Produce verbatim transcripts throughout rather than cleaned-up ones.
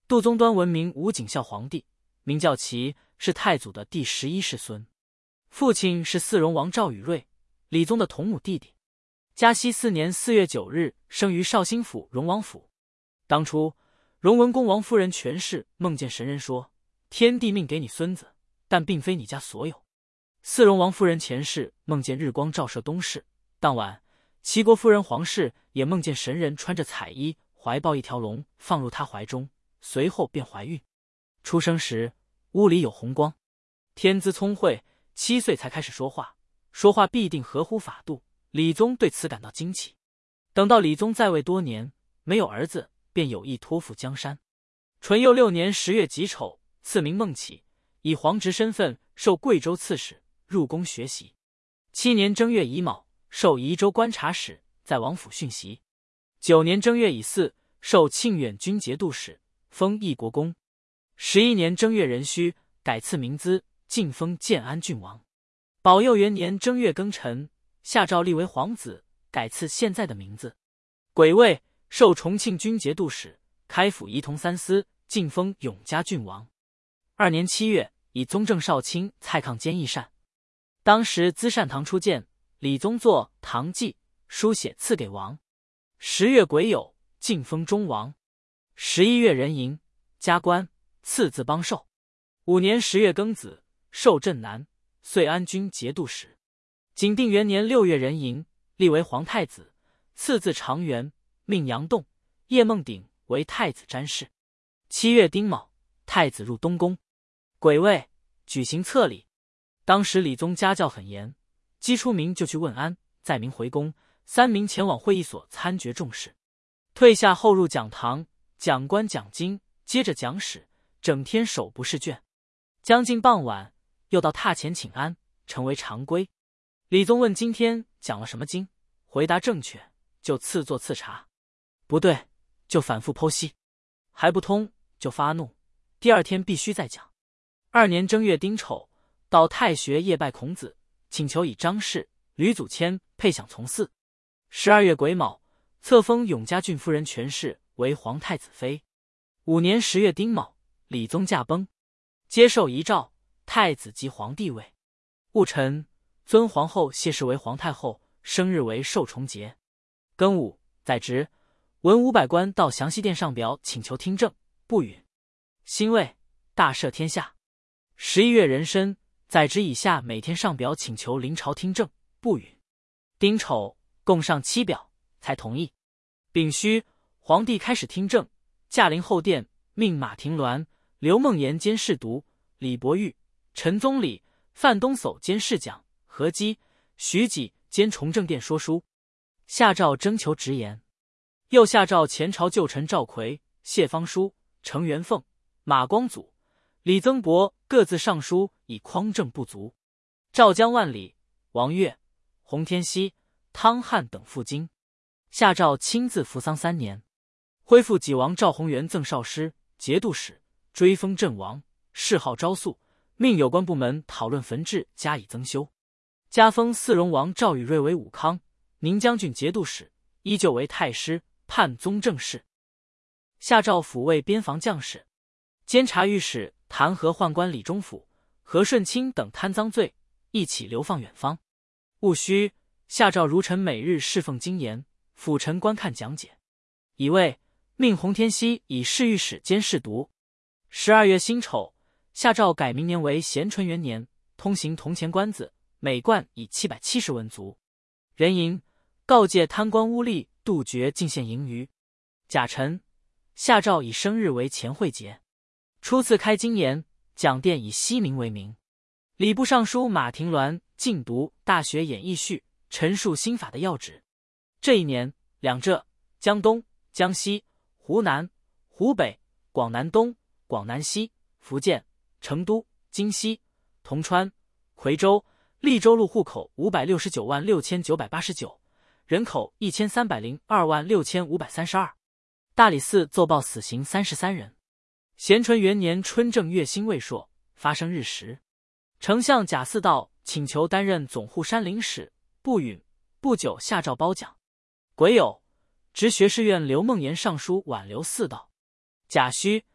杜宗端闻名武景孝皇帝，名叫其，是太祖的第十一世孙，父亲是四荣王赵宇瑞，李宗的同母弟弟。嘉熙四年四月九日生于绍兴府荣王府。当初荣文公王夫人权氏梦见神人说，天帝命给你孙子，但并非你家所有。四荣王夫人钱氏梦见日光照射东市，当晚齐国夫人黄氏也梦见神人穿着彩衣，怀抱一条龙放入她怀中，随后便怀孕。出生时屋里有红光，天资聪慧，七岁才开始说话，说话必定合乎法度。李宗对此感到惊奇。等到李宗在位多年，没有儿子，便有意托付江山。淳佑六年十月己丑，赐名孟启，以皇侄身份受贵州刺史，入宫学习。七年正月乙卯，授宜州观察使，在王府训习。九年正月乙巳，授庆远军节度使，封义国公。十一年正月壬戌，改赐名资，晋封建安郡王。保佑元年正月庚辰，下诏立为皇子，改赐现在的名字。癸未，授重庆军节度使，开府仪同三司，晋封永嘉郡王。二年七月，以宗正少卿蔡抗兼议善。当时资善堂初建，李宗作《堂记》，书写赐给王。十月癸酉，晋封中王。十一月壬寅，加官，赐字邦寿。五年十月庚子，授镇南、遂安军节度使。景定元年六月壬寅，立为皇太子，赐字长元，命杨栋、叶梦鼎为太子詹事。七月丁卯，太子入东宫。癸未，举行册礼。当时李宗家教很严，姬出名就去问安，载明回宫，三名前往会议所参决重事。退下后入讲堂，讲官讲经，接着讲史，整天手不释卷。将近傍晚，又到榻前请安，成为常规。李宗问今天讲了什么经，回答正确就赐座赐茶，不对就反复剖析，还不通就发怒，第二天必须再讲。二年正月丁丑，到太学夜拜孔子，请求以张氏、吕祖谦配享从嗣。十二月癸卯，册封永嘉郡夫人权氏为皇太子妃。五年十月丁卯，李宗驾崩，接受遗诏，太子即皇帝位。戊辰，尊皇后谢氏为皇太后，生日为寿重节。庚午，在职，文武百官到详细殿上表请求听政，不允。辛未，大赦天下。十一月壬申，在职以下每天上表请求临朝听政，不允。丁丑，共上七表，才同意。丙戌，皇帝开始听政，驾临后殿，命马廷鸾、刘梦言兼侍读，李伯玉、陈宗礼、范东叟兼侍讲，何基、徐己兼崇政殿说书。下诏征求直言。又下诏前朝旧臣赵奎、谢方书、程元凤、马光祖、李增伯各自上书以匡正不足。赵江万里、王岳、洪天锡、汤汉等赴京。下诏亲自扶丧三年。恢复己王赵弘元赠少师、节度使，追封镇王，谥号昭肃，命有关部门讨论坟志加以增修。加封四荣王赵宇瑞为武康、宁将军节度使，依旧为太师、判宗正事。下诏抚慰边防将士。监察御史弹劾宦官李中甫、何顺清等贪赃罪，一起流放远方。戊戌，下诏儒臣每日侍奉经言，辅臣观看讲解。乙未，命洪天锡以侍御史兼侍读。十二月辛丑，下诏改明年为咸淳元年，通行铜钱官子，每贯以七百七十文足。壬寅，告诫贪官污吏，杜绝进献盈余。甲辰，下诏以生日为前会节。初次开经言，讲殿以西明为名。礼部尚书马廷鸾进读《大学演义序》，陈述新法的要旨。这一年，两浙、江东、江西、湖南、湖北、广南东、广南西、福建、成都、京西、铜川、夔州、利州路户口五百六十九万六千九百八十九，人口一千三百零二万六千五百三十二。大理寺奏报死刑三十三人。咸淳元年春正月辛未朔，发生日食。丞相贾似道请求担任总护山陵使，不允。不久下诏褒奖。癸酉，执学士院刘梦言上书挽留四道。甲戌，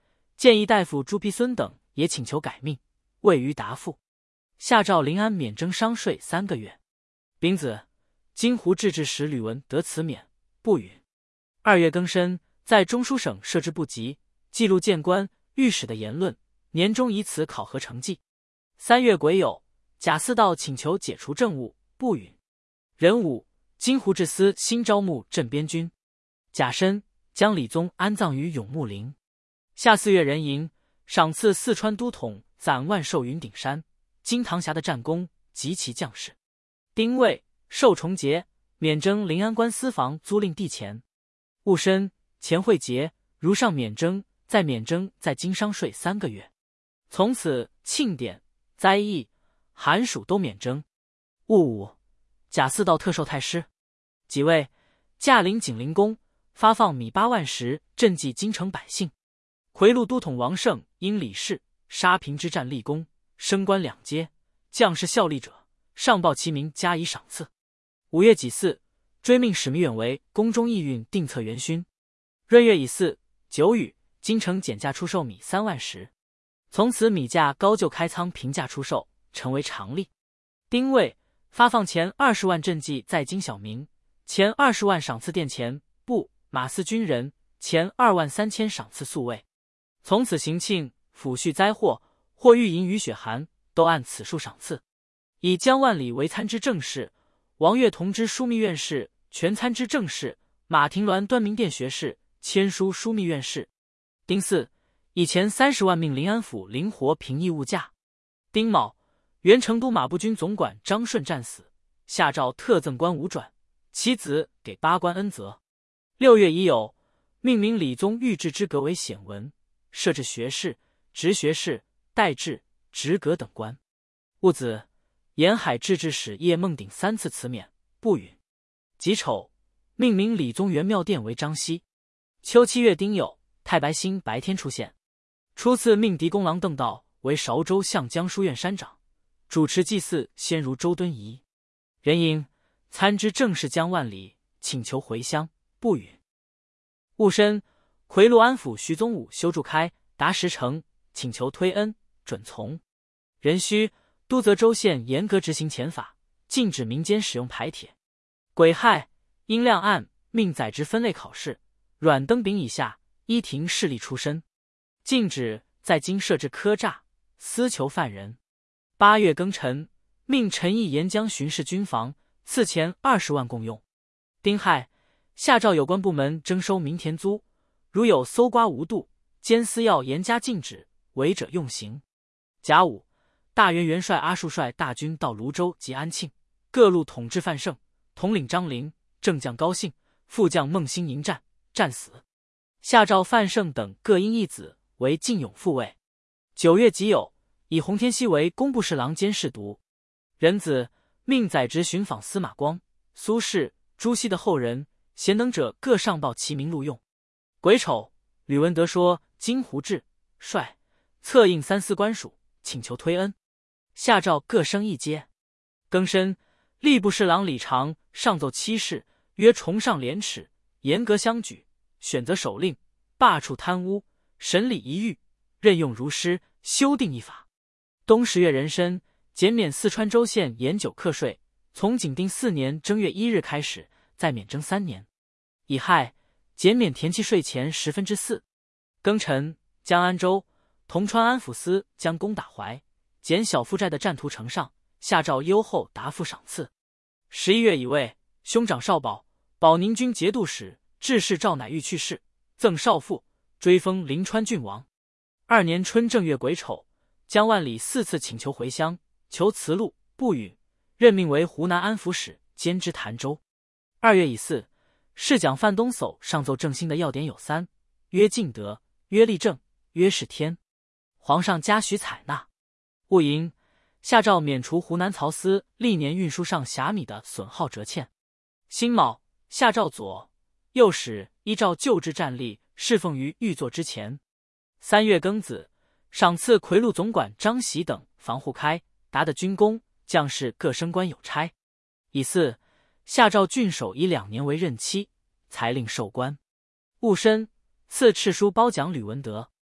谏议大夫朱庇孙等也请求改命，未予答复。下诏临安免征商税三个月。丙子，金湖制置使吕文得辞免，不允。二月庚申，在中书省设置部籍，记录谏官、御史的言论，年终以此考核成绩。三月癸酉，贾似道请求解除政务，不允。壬午，金湖治司新招募镇边军。甲申，将李宗安葬于永穆陵。夏四月壬寅，赏赐四川都统攒万寿云顶山、金堂峡的战功及其将士。丁未，寿重节，免征临安官司房租赁地钱。戊申，钱会节，如上免征，再免征在京商税三个月。从此庆典、灾疫、寒暑都免征。戊午，贾似道特授太师。己未，驾临景陵宫，发放米八万石，赈济京城百姓。回路都统王胜因李氏沙平之战立功，升官两阶，将士效力者，上报其名加以赏赐。五月己巳，追命史弥远为宫中义运定策元勋。闰月乙巳，九雨，京城减价出售米三万石，从此米价高就开仓平价出售，成为常例。丁未，发放前二十万赈济在京小民，前二十万赏赐殿前、布、马司军人，前二万三千赏赐宿卫。从此行庆、抚恤灾祸或遇淫雨雪寒，都按此数赏赐。以江万里为参知政事，王岳同知枢密院事，全参知政事，马廷鸾端明殿学士，签书枢密院事。丁巳，以前三十万命临安府灵活平抑物价。丁卯，原成都马步军总管张顺战死，下诏特赠官五转，其子给八官恩泽。六月已有命名李宗御制之阁为显文，设置学士、直学士、代制、直阁等官。戊子，沿海制置使叶梦鼎三次辞免，不允。己丑，命名李宗元庙殿为张熙。秋七月丁酉，太白星白天出现。初次命狄公郎邓道为韶州相江书院山长，主持祭祀先如周敦颐。壬寅，参知政事江万里请求回乡，不允。戊申，回路安抚徐宗武修筑开达十城，请求推恩，准从。壬戌，都泽州县严格执行钱法，禁止民间使用牌帖。癸亥，因亮案，命宰执分类考试，阮登丙以下依庭势力出身，禁止在京设置科栅，私囚犯人。八月庚辰，命陈毅沿江巡视军防，赐钱二十万共用。丁亥，下诏有关部门征收民田租，如有搜刮无度，监司要严加禁止，违者用刑。甲午，大元元帅阿术率大军到泸州及安庆，各路统制范胜、统领张陵、正将高兴、副将孟兴迎战，战死。下诏范胜等各因一子为晋永副尉。九月己酉，以洪天锡为工部侍郎兼侍读。壬子，命宰执巡访司马光、苏轼、朱熹的后人，贤能者各上报其名录用。癸丑，吕文德说金湖志、帅、策应三司官署，请求推恩。下诏各升一阶。庚申，吏部侍郎李长上奏七事，曰崇尚廉耻，严格相举，选择首令，罢黜贪污，审理一狱，任用如师，修订一法。冬十月壬申，减免四川州县盐酒课税，从景定四年正月一日开始，再免征三年。乙亥，减免田契税钱十分之四。庚辰，江安州、铜川安抚司将攻打淮，减小负债的战图呈上，下诏优厚答复赏赐。十一月乙未，兄长少保、保宁军节度使致仕赵乃玉去世，赠少父，追封临川郡王。二年春正月癸丑，江万里四次请求回乡，求辞录，不允，任命为湖南安抚使，兼知潭州。二月乙巳，侍讲范东叟上奏正兴的要点有三：曰敬德，曰立正，曰是天。皇上嘉许采纳。戊寅，下诏免除湖南漕司历年运输上匣米的损耗折欠。辛卯，下诏左、右使依照旧制战例侍奉于御座之前。三月庚子，赏赐魁路总管张喜等防护开达的军功，将士各升官有差。乙巳，下诏郡守以两年为任期，才令授官。戊申，赐敕书褒奖吕文德。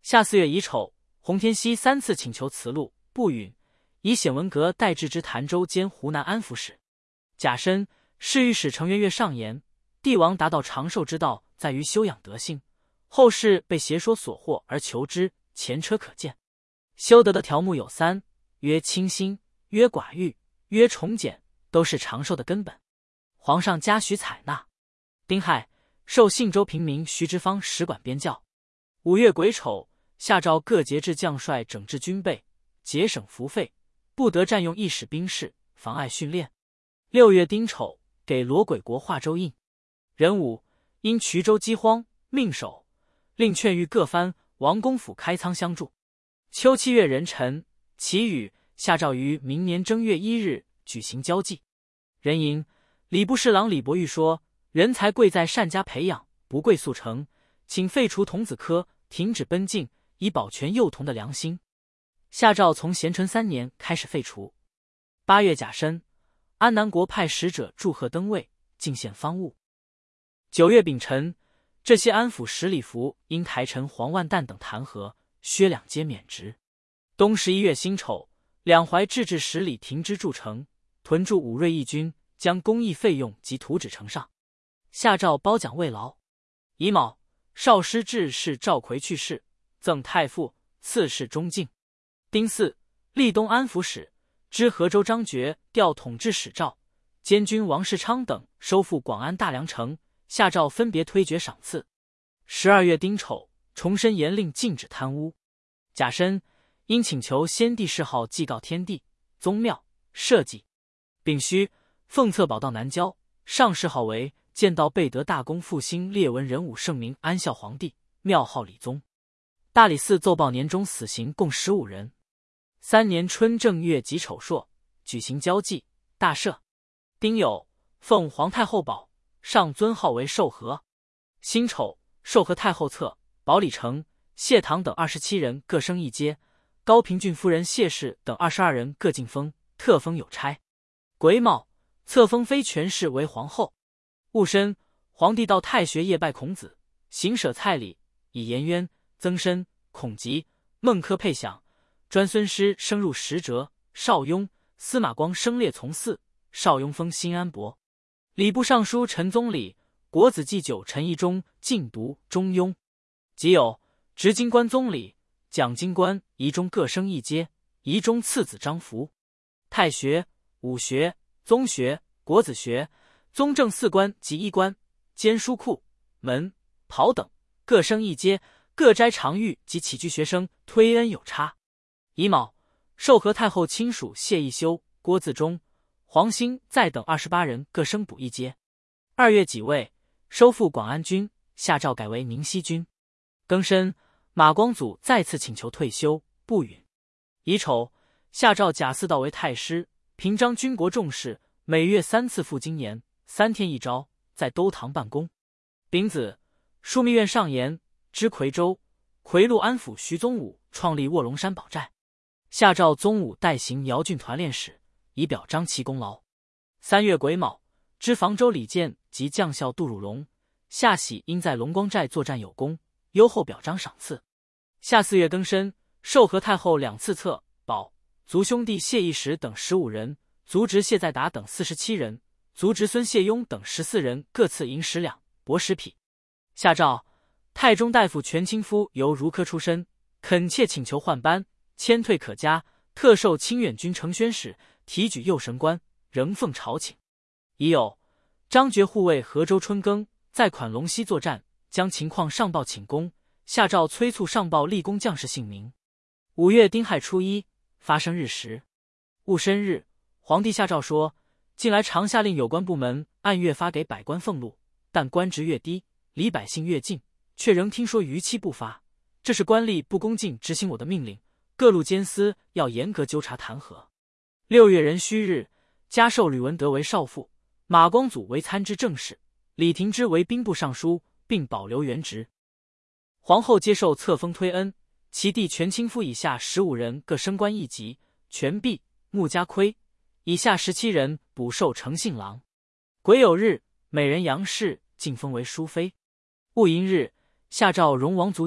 夏四月乙丑，洪天锡三次请求辞禄，不允，以显文阁代置之潭州兼湖南安抚使。甲申，侍御史程元岳上言，帝王达到长寿之道，在于修养德性。后世被邪说所惑而求之，前车可鉴。修德的条目有三：曰清心，曰寡欲，曰崇俭，都是长寿的根本。皇上嘉许采纳。丁亥，授信州平民徐之方使管边教。五月癸丑，下诏各节制将帅整治军备，节省服费，不得占用一使兵士，妨碍训练。六月丁丑，给罗轨国化州印。壬午，因衢州饥荒，命守，令劝谕各藩王公府开仓相助。秋七月壬辰，祈雨，下诏于明年正月一日举行交际。壬寅，礼部侍郎李伯玉说，人才贵在善加培养，不贵速成，请废除童子科，停止奔进，以保全幼童的良心。下诏从咸淳三年开始废除。八月甲申，安南国派使者祝贺登位，进献方物。九月丙辰，这些安抚使礼服因台臣黄万旦等弹劾，削两皆免职。冬十一月辛丑，两淮制置使礼停之筑城，屯驻武锐义军，将工役费用及图纸呈上。下诏褒奖慰劳。乙卯，少师制是赵逵去世，赠太傅，赐谥忠敬。丁巳，立东安抚使，知河州张觉调统制使赵、监军王世昌等收复广安大梁城，下诏分别推爵赏赐。十二月丁丑，重申严令禁止贪污。甲申，因请求先帝谥号祭告天地、宗庙、社稷。丙戌，奉册宝道南郊，上谥号为建道贝德大公复兴列文仁武圣明安孝皇帝，庙号理宗。大理寺奏报年终死刑共十五人。三年春正月己丑朔，举行交际，大赦。丁酉，奉皇太后宝，上尊号为寿和。辛丑，寿和太后侧、保礼成、谢堂等二十七人各升一阶，高平郡夫人谢氏等二十二人各进封，特封有差。癸卯，册封非权氏为皇后。戊申，皇帝到太学夜拜孔子，行舍蔡礼，以颜渊、曾参、孔吉、孟轲配享。专孙师升入十折，邵雍、司马光升列从四，邵雍封新安伯。礼部尚书陈宗礼、国子祭酒陈义忠进读中庸。即有执经官宗礼、讲经官仪中各升一阶，仪中次子张福。太学、武学、宗学、国子学、宗正四官及医官兼书库、门、袍等各升一阶，各斋常遇及起居学生推恩有差。乙卯，授和太后亲属谢义修、郭自忠、黄兴在等二十八人各升补一阶。二月己未，收复广安军，下诏改为宁西军。庚申，马光祖再次请求退休，不允。乙丑，下诏贾似道为太师，平章军国重事，每月三次赴京年，三天一朝，在兜堂办公。丙子，枢密院上言，知夔州、夔禄安抚徐宗武创立卧龙山堡寨。下诏宗武代行姚郡团练使，以表彰其功劳。三月癸卯，知房州李健及将校杜汝龙、夏喜因在龙光寨作战有功，优厚表彰赏赐。夏四月庚申，授和太后两次册、宝、族兄弟谢义时等十五人，族侄谢在达等四十七人，族侄孙谢雍等十四人各赐银十两、帛十匹。下诏太中大夫全清夫由儒科出身，恳切请求换班，迁退可加，特授清远军承宣使，提举右神官，仍奉朝请。已有张觉护卫河州春耕，在款龙溪作战，将情况上报请功，下诏催促上报立功将士姓名。五月丁亥初一，发生日时，戊申日，皇帝下诏说，近来常下令有关部门按月发给百官俸禄，但官职越低，离百姓越近，却仍听说逾期不发，这是官吏不恭敬执行我的命令，各路监司要严格纠察弹劾。六月壬戌日，加授吕文德为少傅，马光祖为参知政事，李廷芝为兵部尚书，并保留原职。皇后接受册封推恩，其弟全清夫以下十五人各升官一级，全弼、穆家亏以下十七人补授承信郎。癸酉日，美人杨氏晋封为淑妃。戊寅日，下诏容王族英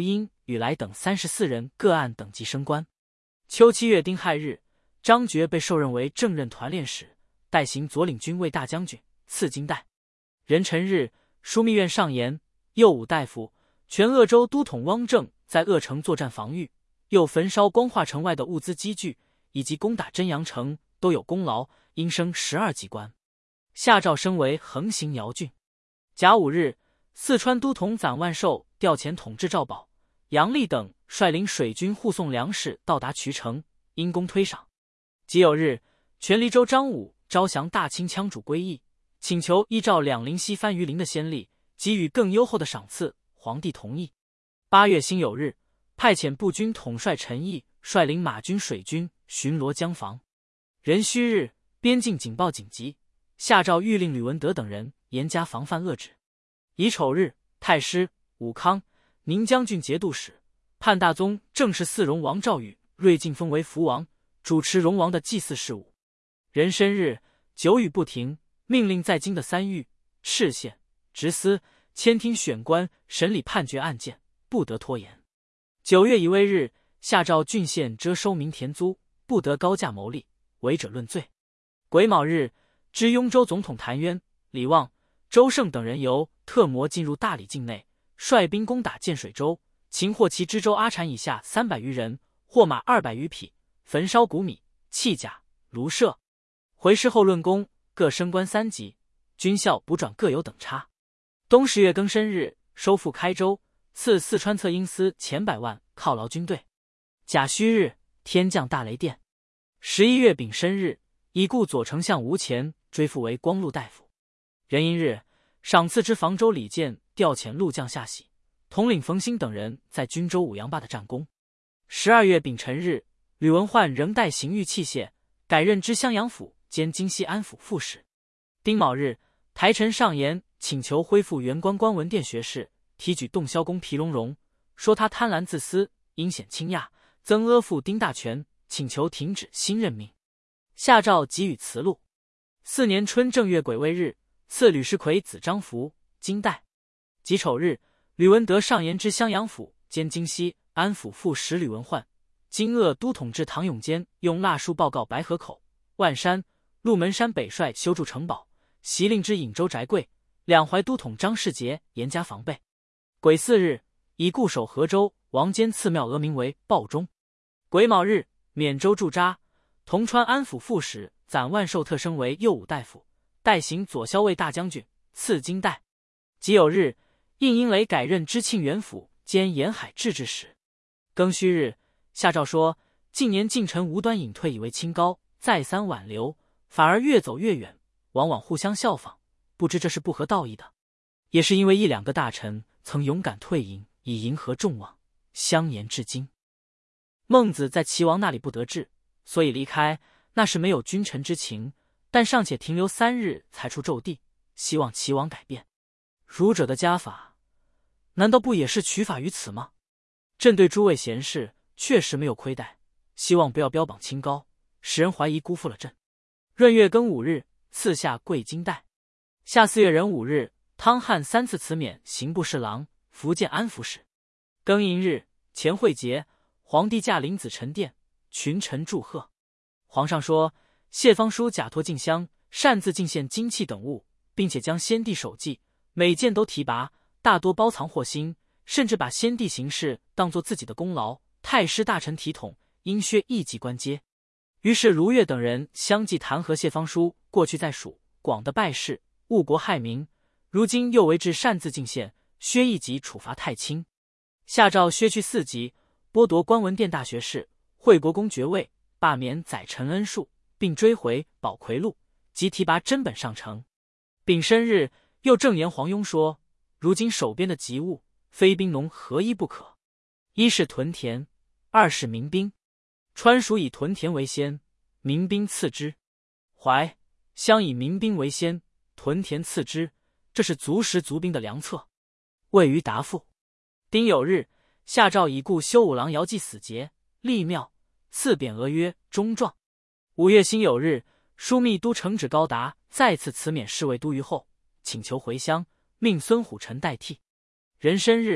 禹来等三十四人各按等级升官。秋七月丁亥日，张觉被受任为正任团练使，代行左领军卫大将军，赐金带。壬辰日，枢密院上言，右武大夫、全鄂州都统汪正在鄂城作战防御，又焚烧光化城外的物资积聚，以及攻打真阳城，都有功劳，应升十二级官。下诏升为横行姚郡。甲午日，四川都统攒万寿调遣统制赵宝、杨立等率领水军护送粮食到达渠城，因功推赏。己酉日，全黎州张武招降大清羌主归义，请求依照两陵西番禺林的先例，给予更优厚的赏赐，皇帝同意。八月辛酉日，派遣步军统帅陈毅率领马军水军巡逻江防。壬戌日，边境警报紧急，下诏谕令吕文德等人严加防范遏制。乙丑日，太师、武康、宁将军节度使、判大宗正是四荣王赵宇、瑞晋封为福王，主持荣王的祭祀事务。壬申日，久雨不停，命令在京的三狱、敕县、直司、监听选官审理判决案件，不得拖延。九月乙未日，下诏郡县遮收民田租，不得高价牟利，违者论罪。癸卯日，知雍州总统谭渊、李旺、周胜等人由特摩进入大理境内，率兵攻打建水州，擒获其知州阿产以下三百余人，获马二百余匹，焚烧谷米、器甲、庐舍。回师后论功，各升官三级，军校补转各有等差。冬十月庚申日，收复开州，赐四川策应司钱百万犒劳军队。甲戌日，天降大雷电。十一月丙申日，已故左丞相吴乾追复为光禄大夫。壬寅日，赏赐之房州李健调遣陆将下喜、统领冯兴等人在军州五杨坝的战功。十二月丙辰日，吕文焕仍带刑狱器械，改任知襄阳府兼京西安府副使。丁卯日，台臣上言请求恢复原官官文殿学士，提举洞箫公皮荣荣，说他贪婪自私，阴险倾轧，曾阿父丁大全请求停止新任命。下诏给予辞录。四年春正月癸未日，赐吕世奎子张福金带。己丑日，吕文德上言知襄阳府兼京西安府副使吕文焕、京鄂都统制唐永坚用蜡书报告白河口、万山、鹿门山北率修筑城堡，袭令之颍州翟贵、两淮都统张世杰严加防备。癸巳日，以固守河州王坚赐庙额名为报中。癸卯日，缅州驻扎，铜川安府副使攒万寿特升为右武大夫，代行左骁卫大将军，赐金带。己酉日，应英雷改任知庆元府兼沿海制置使。庚戌日，下诏说近年近臣无端隐退以为清高，再三挽留，反而越走越远，往往互相效仿，不知这是不合道义的。也是因为一两个大臣曾勇敢退隐，以迎合众望，相沿至今。孟子在齐王那里不得志，所以离开，那是没有君臣之情，但尚且停留三日才出奏地，希望齐王改变。儒者的家法，难道不也是取法于此吗？朕对诸位贤士确实没有亏待，希望不要标榜清高，使人怀疑辜负了朕。闰月庚午日，赐下贵金带。夏四月壬午日，汤汉三次辞免刑部侍郎、福建安抚使。庚寅日，乾会节，皇帝驾临紫宸殿，群臣祝贺。皇上说，谢方叔假托进香，擅自进献金器等物，并且将先帝手迹每件都提拔，大多包藏祸心，甚至把先帝行事当作自己的功劳，太师大臣体统，应削一级官阶。于是卢越等人相继弹劾谢方叔过去在蜀广的败事，误国害民，如今又为之擅自进献，削一级处罚太轻。下诏削去四级，剥夺官文殿大学士、惠国公爵位，罢免载陈恩术，并追回宝魁禄，即提拔真本上丞。丙申日，又正言黄庸说，如今手边的急务，非兵农合一不可。一是屯田，二是民兵。川蜀以屯田为先，民兵次之；淮乡以民兵为先，屯田次之，这是足食足兵的良策。未予答复。丁酉日，下诏已故修武郎姚继死节，立庙，赐匾额曰忠壮。五月辛酉日，枢密都承旨高达再次辞免侍卫都虞候，请求回乡，命孙虎臣代替。壬申日，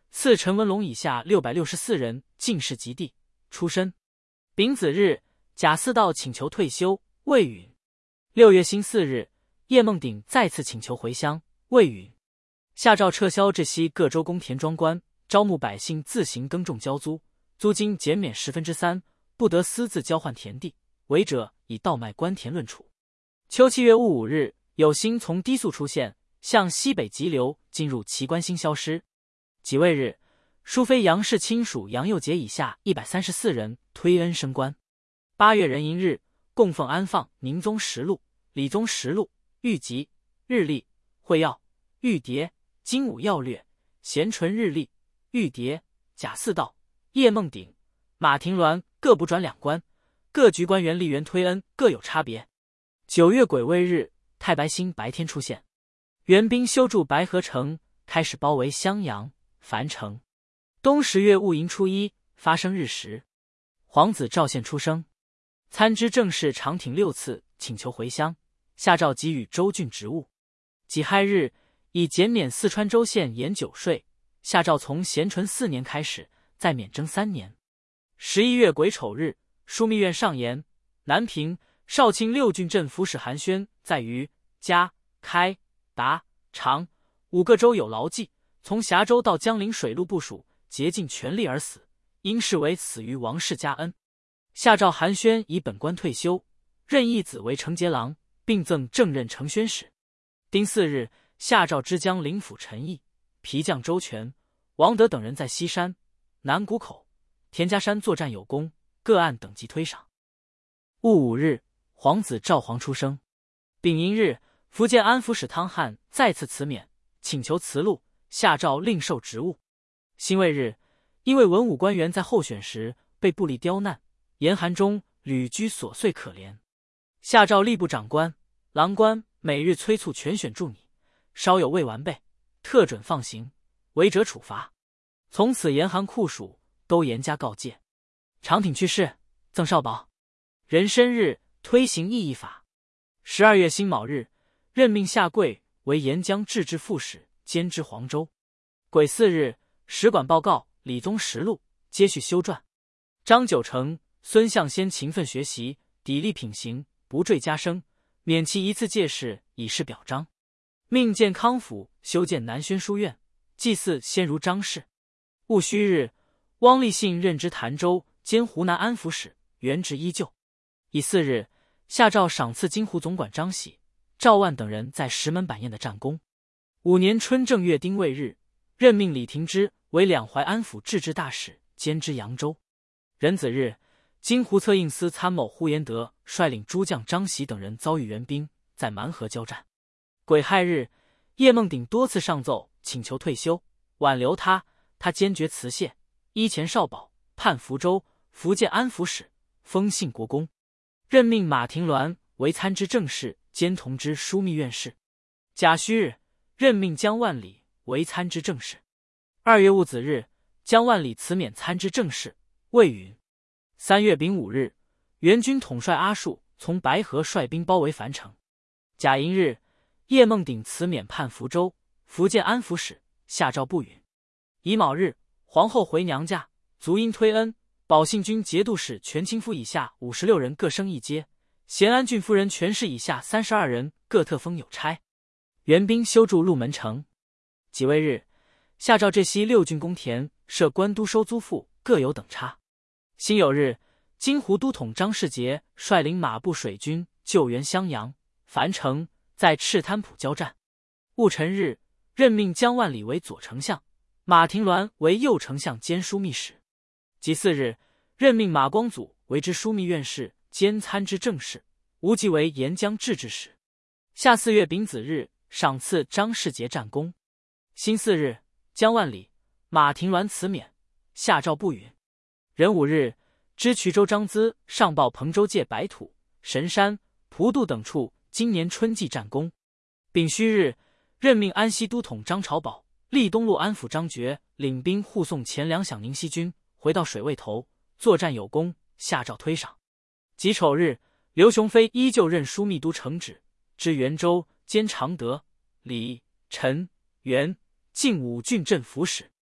赐陈文龙以下六百六十四人进士及第，出身。丙子日，贾似道请求退休，未允。六月辛巳日，叶梦鼎再次请求回乡，未允。下诏撤销浙西各州公田庄官，招募百姓自行耕种交租，租金减免十分之三，不得私自交换田地，违者以盗卖官田论处。秋七月戊午日，有星从低宿出现，向西北急流，进入奇观星消失。己未日，淑妃杨氏亲属杨佑节以下一百三十四人推恩升官。八月壬寅日，供奉安放宁宗实录、理宗实录、玉集、日历、会要、玉牒、精武要略、咸淳日历、玉牒、贾似道、叶梦鼎、马廷鸾各不转两官，各局官员吏员推恩各有差别。九月癸未日，太白星白天出现，援兵修筑白河城，开始包围襄阳、樊城。冬十月戊寅初一，发生日食。皇子赵宪出生。参知政事长挺六次请求回乡，下诏给予州郡职务。己亥日，以减免四川州县盐酒税，下诏从咸淳四年开始，再免征三年。十一月癸丑日，枢密院上言，南平、绍兴六郡镇抚使韩宣在于嘉、开、达、长五个州有牢记，从峡州到江陵水陆部署，竭尽全力而死，应视为死于王室家恩。下诏韩宣以本官退休，任义子为承节郎，并赠正任承宣使。丁巳日，下诏知江陵府陈毅、皮将周全、王德等人在西山、南谷口、田家山作战有功，各按等级推赏。戊午日，皇子赵璜出生。丙寅日，福建安抚使汤汉再次辞免，请求辞禄，下诏另授职务。辛未日，因为文武官员在候选时被部吏刁难，严寒中旅居琐碎可怜，下诏吏部长官、郎官每日催促全选助拟，稍有未完备，特准放行，违者处罚。从此严寒酷暑，都严加告诫。长挺去世，赠少保。壬申日，推行异议法。十二月辛卯日，任命下贵为沿江制置副使，兼知黄州。癸巳日，使馆报告理宗实录，接续修撰。张九成、孙象先勤奋学习，砥砺品行，不坠加升，免其一次借事，以示表彰。命建康府修建南宣书院，祭祀先如张氏。戊戌日，汪立信任知潭州兼湖南安抚使，原职依旧。乙巳日，下诏赏赐金湖总管张喜、赵万等人在石门板堰的战功。五年春正月丁未日，任命李廷芝为两淮安抚制置大使，兼知扬州。壬子日，金湖策应司参谋呼延德率领诸将张喜等人遭遇援兵，在蛮河交战。癸亥日，叶梦鼎多次上奏请求退休，挽留他，他坚决辞谢，依前少保，判福州、福建安抚使，封信国公。任命马廷鸾为参知政事，兼同知枢密院事。甲戌日，任命江万里为参知政事。二月戊子日，江万里辞免参知政事，未允。三月丙午日，援军统帅阿术从白河率兵包围樊城。甲寅日，叶梦鼎辞免判福州、福建安抚使，下诏不允。乙卯日，皇后回娘家，卒因推恩，保信军节度使全清夫以下五十六人各升一阶，咸安郡夫人全氏以下三十二人各特封有差。援兵修筑鹿门城。己未日，下诏浙西六郡公田设官都收租赋，各有等差。辛酉日，金湖都统张世杰率领马步水军救援襄阳、樊城，在赤滩浦交战。戊辰日，任命江万里为左丞相，马廷鸾为右丞相兼枢密使。己巳日，任命马光祖为知枢密院事，兼参知政事，吴忌为沿江制置使。夏四月丙子日，赏赐张世杰战功。辛巳日，江万里、马廷鸾辞免，下诏不允。壬午日，知衢州张资上报彭州界白土、神山、蒲渡等处今年春季战功。丙戌日，任命安西都统张朝宝、立东路安抚张觉领兵护送前粮饷宁西军回到水位头，作战有功，下诏推赏。己丑日，刘雄飞依旧任枢密都承旨，知元州兼常德、李、陈、元、晋五郡镇抚使。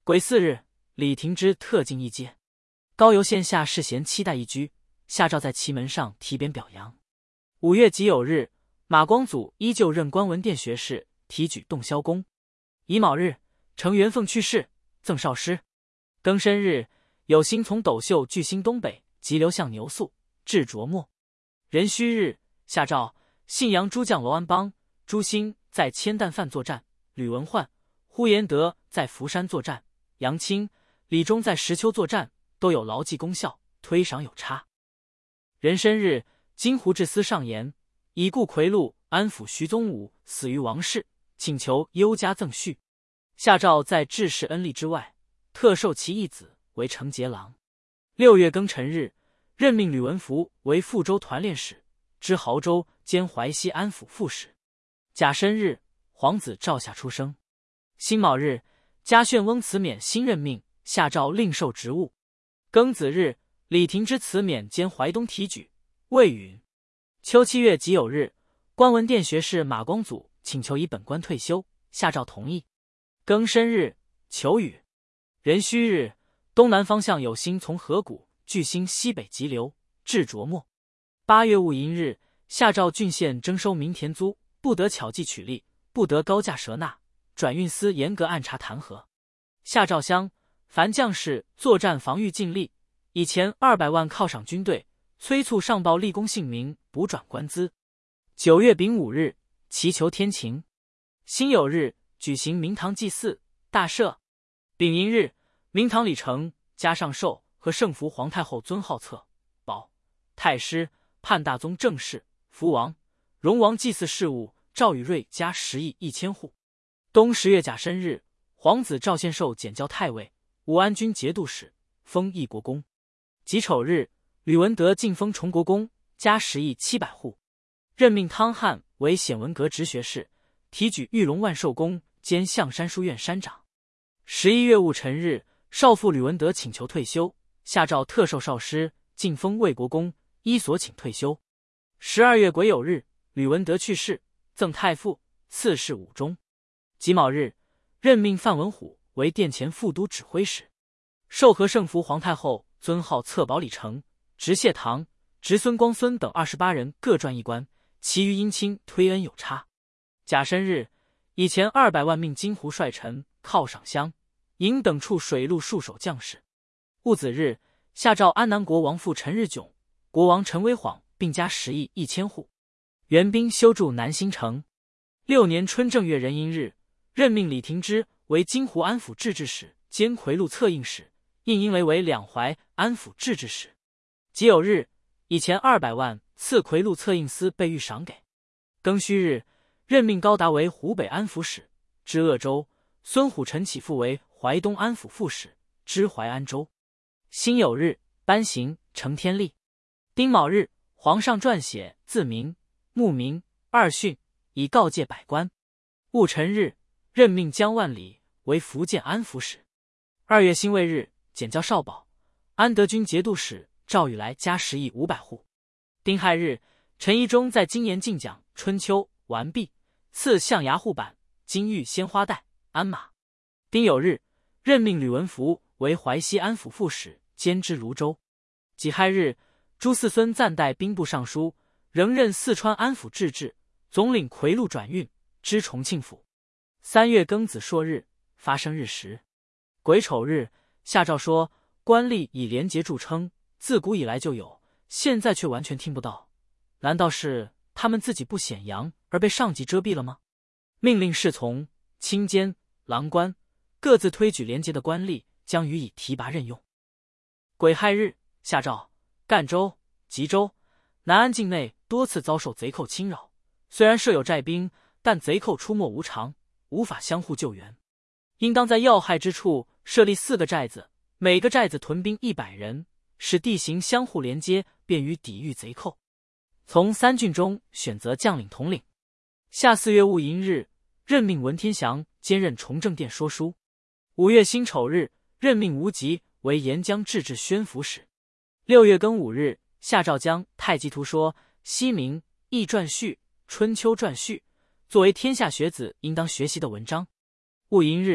癸巳日，李廷芝特进一阶，高邮县下士贤期待一居，下诏在其门上题匾表扬。五月己酉日，马光祖依旧任官文殿学士，提举洞霄公。乙卯日，程元凤去世，赠少师。庚申日，有星从斗秀巨星东北急流向牛宿，至卓末。壬戌日，下诏信阳诸将楼安邦、朱兴在千担饭作战，吕文焕、呼延德在福山作战，杨清、李忠在石丘作战，都有牢记功效，推赏有差。壬申日，金湖治司上言，已故魁禄安抚徐宗武死于王室，请求优加赠序。下诏在治世恩例之外，特授其一子为承节郎。六月庚辰日，任命吕文福为富州团练使，知亳州兼淮西安抚副使。甲申日，皇子赵夏出生。辛卯日，嘉炫翁辞免新任命，下诏另授职务。庚子日，李廷芝辞免兼淮东提举，未允。秋七月己酉日，官文殿学士马光祖请求以本官退休，下诏同意。庚申日，求雨。壬戌日，东南方向有星从河谷巨星西北急流，至卓末。八月戊寅日，下诏郡县征收民田租，不得巧计取利，不得高价赊纳，转运司严格按察弹劾。下诏乡凡将士作战防御尽力，以前二百万犒赏军队，催促上报立功姓名，补转官资。九月丙午日，祈求天晴。辛酉日，举行明堂祭祀，大赦。丙寅日，明堂礼成，加上寿和圣福皇太后尊号册、宝、太师、判大宗正事、福王、荣王祭祀事务，赵宇瑞加十亿一千户。冬十月甲申日，皇子赵献寿检校太尉、武安军节度使，封义国公。己丑日，吕文德晋封崇国公，加十亿七百户。任命汤汉为显文阁直学士，提举玉龙万寿公兼象山书院山长。十一月戊辰日，少傅吕文德请求退休，下诏特授少师，晋封魏国公，依所请退休。十二月癸酉日，吕文德去世，赠太傅、赐谥武忠。己卯日，任命范文虎为殿前副都指挥使，授和圣福皇太后尊号册宝礼成、直谢堂、直孙光孙等二十八人各传一官，其余因亲推恩有差。甲申日，以前二百万命金湖帅臣犒赏乡、营等处水陆戍守将士。戊子日，下诏安南国王父陈日迥、国王陈威晃并加十亿一千户。援兵修筑南新城。六年春正月壬寅日，任命李廷芝为金湖安抚制置使兼夔禄策应使，应英雷为两淮安抚制置使。己酉日，以前二百万赐夔禄策应司备御赏给。庚戌日，任命高达为湖北安抚使，知鄂州；孙虎臣起复为淮东安抚副使，知淮安州。辛酉日，颁行承天历。丁卯日，皇上撰写字明、墓明、二训，以告诫百官。戊辰日，任命江万里为福建安抚使。二月辛未日，检校少保、安德军节度使赵宇来加十亿五百户。丁亥日，陈宜中在金岩进讲《春秋》完毕，赐象牙护板、金玉鲜花带、鞍马。丁酉日，任命吕文福为淮西安抚副使，兼知泸州。己亥日，朱四孙暂代兵部尚书，仍任四川安抚制置，总领夔禄转运，知重庆府。三月庚子朔日，发生日时。癸丑日，下诏说官吏以廉洁著称，自古以来就有，现在却完全听不到。难道是他们自己不显扬而被上级遮蔽了吗？命令侍从、清监、郎官各自推举廉洁的官吏，将予以提拔任用。癸亥日，下诏赣州、吉州、南安境内多次遭受贼寇侵扰，虽然设有寨兵，但贼寇出没无常，无法相互救援，应当在要害之处设立四个寨子，每个寨子屯兵一百人，使地形相互连接，便于抵御贼寇。从三郡中选择将领统领。夏四月戊寅日，任命文天祥兼任崇政殿说书。五月辛丑日，任命吴吉为沿江制置宣抚使。六月庚午日，下诏将《太极图说》《西明易传序》《春秋传序》作为天下学子应当学习的文章。戊寅日，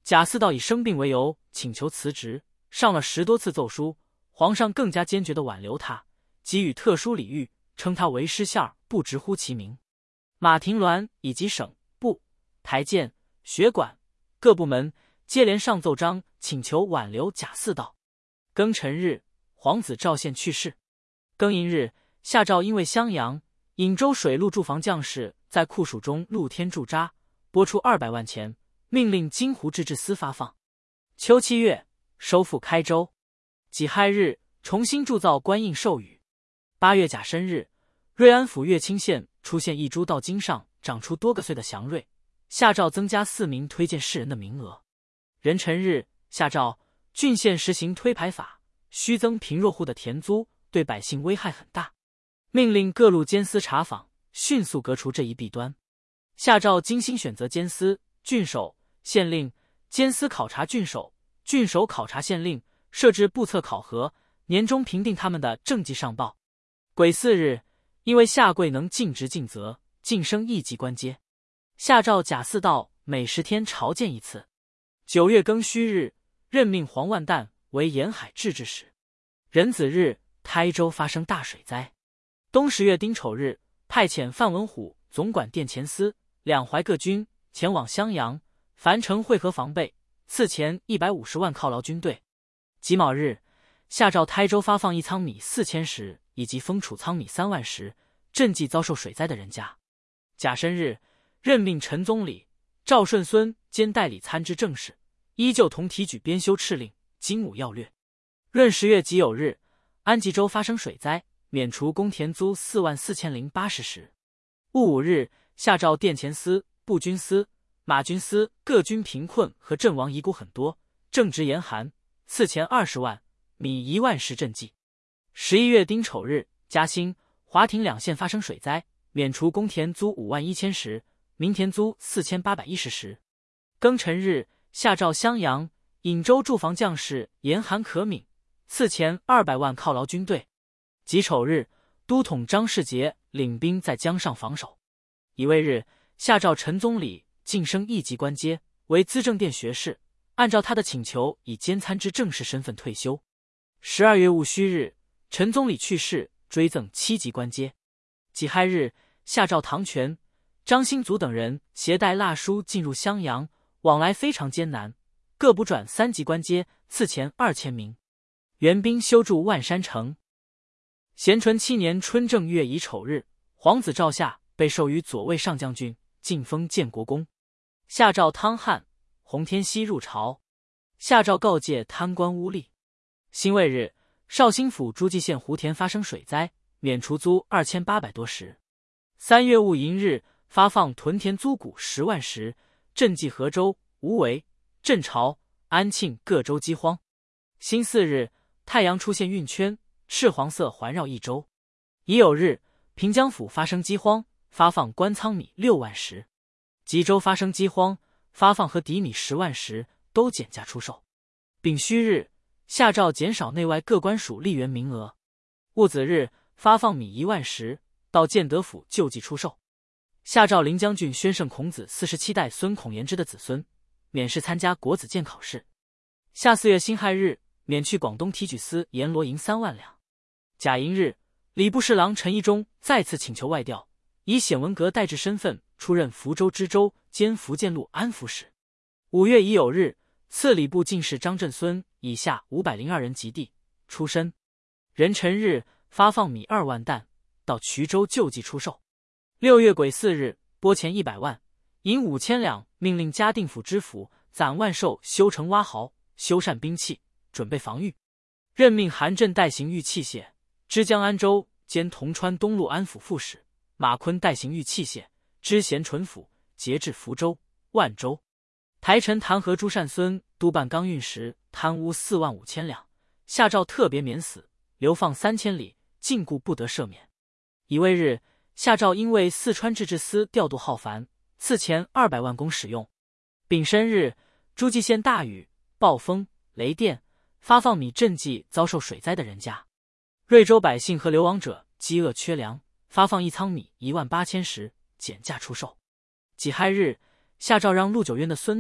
贾似道以生病为由请求辞职，上了十多次奏书，皇上更加坚决地挽留他，给予特殊礼遇，称他为知县，不直呼其名。马廷鸾以及省、部、台监、学馆各部门接连上奏章，请求挽留贾似道。庚辰日，皇子赵宪去世。庚寅日，下诏因为襄阳、颍州水陆驻防将士在酷暑中露天驻扎，拨出二百万钱，命令金湖制置司发放。秋七月，收复开州。己亥日，重新铸造官印授予。八月甲申日，瑞安府乐清县出现一株到茎上长出多个穗的祥瑞，下诏增加四名推荐士人的名额。壬辰日，下诏郡县实行推牌法，虚增贫弱户的田租，对百姓危害很大，命令各路监司查访，迅速革除这一弊端。下诏精心选择监司、郡守、县令，监司考察郡守，郡守考察县令，设置部测考核，年终评定他们的政绩上报。癸巳日，因为下跪能尽职尽责，晋升一级官阶。下诏贾似道每十天朝见一次。九月庚戌日，任命黄万旦为沿海制置使。壬子日，台州发生大水灾。冬十月丁丑日，派遣范文虎总管殿前司、两淮各军前往襄阳、樊城会合防备，赐钱一百五十万犒劳军队。己卯日，下诏台州发放一仓米四千石，以及封储仓米三万石，赈济遭受水灾的人家。甲申日，任命陈宗理、赵顺孙兼代理参知政事，依旧同提举编修敕令、精武要略。闰十月己酉日，安吉州发生水灾，免除公田租四万四千零八十石。戊午日，下诏殿前司、步军司、马军司各军贫困和阵亡遗孤很多，正值严寒，赐钱二十万，米一万石赈济。十一月丁丑日，嘉兴、华亭两县发生水灾，免除公田租五万一千石，民田租四千八百一十石。庚辰日，下诏襄阳、颍州驻防将士严寒可悯，赐钱二百万犒劳军队。己丑日，都统张世杰领兵在江上防守。乙未日，下诏陈宗理晋升一级官阶，为资政殿学士，按照他的请求，以兼参知政事身份退休。十二月戊戌日，陈宗理去世，追赠七级官阶。己亥日，下诏唐权、张兴祖等人携带蜡书进入襄阳，往来非常艰难，各补转三级官阶，赐钱二千名。援兵修筑万山城。咸淳七年春正月乙丑日，皇子赵夏被授予左卫上将军，晋封建国公。下诏汤汉、洪天锡入朝。下诏告诫贪官污吏。辛未日，绍兴府诸暨县湖田发生水灾，免除租二千八百多石。三月戊寅日，发放屯田租谷十万石，赈济河州、无为、镇潮、安庆各州饥荒。辛巳日，太阳出现晕圈，赤黄色环绕一周。乙酉日，平江府发生饥荒，发放官仓米六万石。吉州发生饥荒，发放和底米十万石，都减价出售。丙戌日，下诏减少内外各官署吏员名额。戊子日，发放米一万石，到建德府救济出售。下诏临将军宣圣孔子四十七代孙孔延之的子孙，免试参加国子监考试。夏四月辛亥日，免去广东提举司阎罗银三万两。甲寅日，礼部侍郎陈宜中再次请求外调，以显文阁代制身份出任福州知州兼福建路安抚使。五月乙酉日，赐礼部进士张振孙以下五百零二人及第，出身。壬辰日，发放米二万担，到衢州救济出售。六月癸巳日，拨钱一百万，银五千两，命令嘉定府知府攒万寿修成挖壕，修缮兵器，准备防御。任命韩震代行御器械，知江安州兼铜川东路安抚副使，马坤代行御器械，知咸淳府，节制福州、万州。台臣弹劾朱善孙督办钢运时贪污四万五千两，下诏特别免死，流放三千里，禁锢不得赦免。乙未日，下诏因为四川制置司调度浩繁，赐钱二百万供使用。丙申日，诸暨县大雨、暴风、雷电，发放米赈济遭受水灾的人家。瑞州百姓和流亡者饥饿缺粮，发放一仓米一万八千石，减价出售。己亥日，下诏让陆九渊的孙子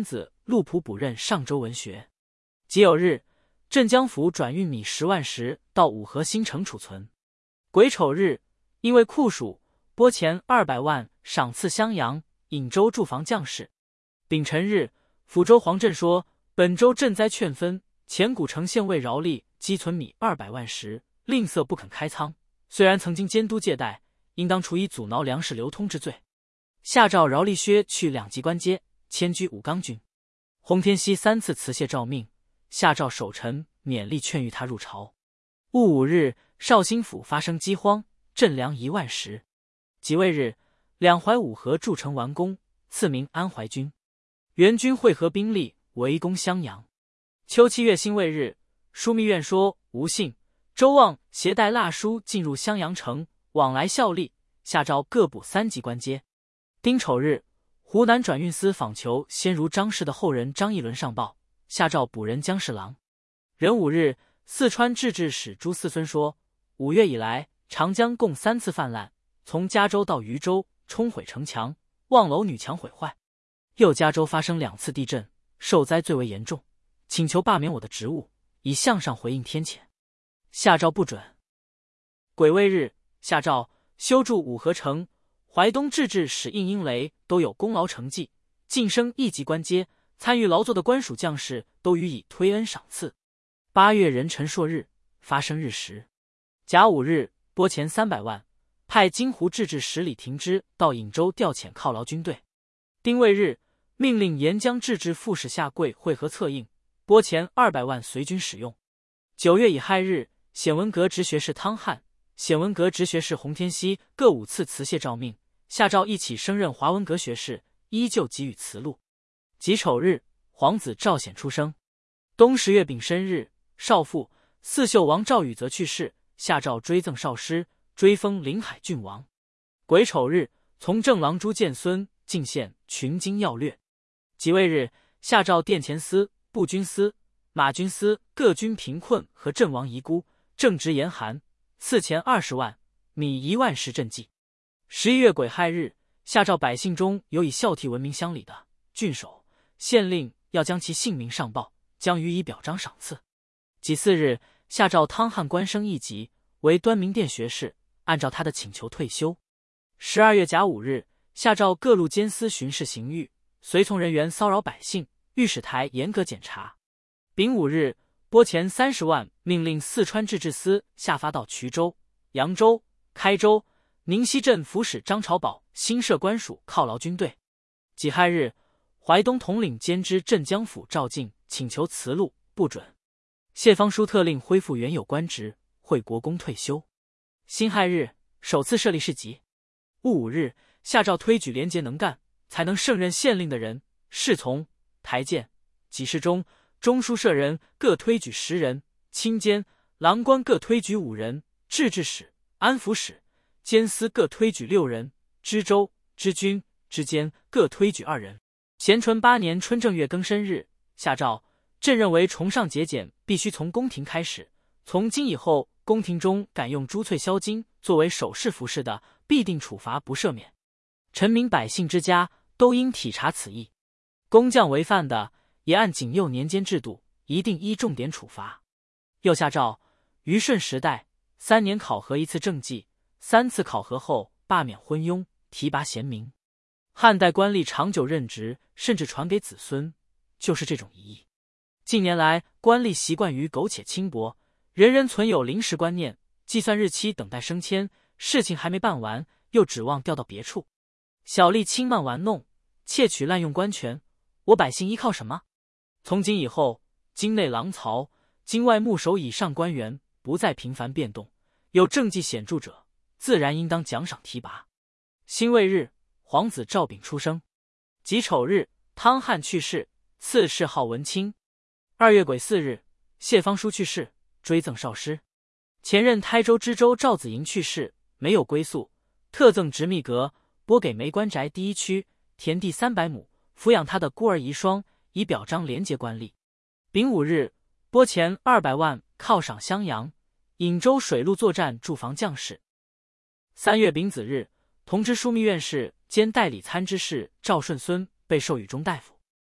陆普补任上州文学。己酉日，镇江府转运米十万石到五河新城储存。癸丑日，因为酷暑，拨钱二百万赏赐襄阳、颍州驻防将士。丙辰日，抚州黄镇说，本州赈灾劝分，前古城县为饶吏积存米二百万石，吝啬不肯开仓，虽然曾经监督借贷，应当处以阻挠粮食流通之罪。下诏饶吏薛去两级官阶，迁居武冈郡。洪天锡三次辞谢诏命，下诏守臣勉励劝谕他入朝。戊午日，绍兴府发生饥荒，赈粮一万石。己未日，两淮五河筑城完工，赐名安怀军。元军会合兵力，围攻襄阳。秋七月辛未日，枢密院说吴信、周望携带蜡书进入襄阳城，往来效力，下诏各补三级官阶。丁丑日，湖南转运司访求先儒张氏的后人张义伦上报，下诏补任江侍郎。壬午日，四川制置使朱四孙说，五月以来，长江共三次泛滥，从嘉州到渝州，冲毁城墙，望楼女墙毁坏。又嘉州发生两次地震，受灾最为严重，请求罢免我的职务，以向上回应天谴。下诏不准。癸未日，下诏修筑五河城，淮东制置使应英雷都有功劳成绩，晋升一级官阶，参与劳作的官属将士都予以推恩赏赐。八月壬辰朔日，发生日食。甲午日，拨钱三百万，派金湖制置使李廷之到颍州调遣犒劳军队。丁未日，命令沿江制置副使下跪会合策应，拨钱二百万随军使用。九月乙亥日，显文阁直学士汤汉、显文阁直学士洪天锡各五次辞谢诏命，下诏一起升任华文阁学士，依旧给予辞录。己丑日，皇子赵显出生。冬十月丙申日，少父四秀王赵宇则去世，下诏追赠少师，追封临海郡王。癸丑日，从正郎朱见孙进献群经要略。己未日，下诏殿前司、步军司、马军司各军贫困和阵亡遗孤，正值严寒，赐钱二十万，米一万石赈济。十一月癸亥日，下诏百姓中有以孝悌闻名乡里的郡守、县令，要将其姓名上报，将予以表彰赏赐。己巳日，下诏汤汉官升一级，为端明殿学士，按照他的请求退休。十二月甲午日，下诏各路监司巡视刑狱，随从人员骚扰百姓，御史台严格检查。丙午日，拨钱三十万，命令四川制置司下发到衢州、扬州、开州、宁西镇府使张朝宝新设官署犒劳军队。己亥日，淮东统领兼知镇江府赵进请求辞录，不准。谢方书特令恢复原有官职，会国公退休。辛亥日，首次设立市集。戊午日，下诏推举廉洁能干，才能胜任县令的人，侍从、台监、给事中、中书舍人各推举十人，清监、郎官各推举五人，制置使、安抚使、监司各推举六人，知州、知军、知监各推举二人。咸淳八年春正月庚申日，下诏朕认为崇尚节俭必须从宫廷开始，从今以后，宫廷中敢用珠翠销金作为首饰服饰的，必定处罚不赦免。臣民百姓之家都应体察此意，工匠违犯的也按景佑年间制度，一定依重点处罚。又下诏于顺时代三年考核一次政绩，三次考核后罢免昏庸，提拔贤明。汉代官吏长久任职，甚至传给子孙，就是这种疑义。近年来，官吏习惯于苟且轻薄，人人存有临时观念，计算日期等待升迁，事情还没办完，又指望调到别处。小吏轻慢玩弄，窃取滥用官权，我百姓依靠什么？从今以后，京内郎曹、京外牧首以上官员不再频繁变动，有政绩显著者，自然应当奖赏提拔。辛未日，皇子赵昺出生。己丑日，汤汉去世，赐谥号文钦。二月癸巳日，谢方书去世，追赠少师。前任台州知州赵子营去世，没有归宿，特赠直秘阁，拨给梅官宅第一区田地三百亩，抚养他的孤儿遗孀，以表彰廉洁官吏。丙午日，拨钱二百万犒赏襄阳、颍州水陆作战驻防将士。三月丙子日，同知枢密院事兼代理参知事赵顺孙被授予中大夫。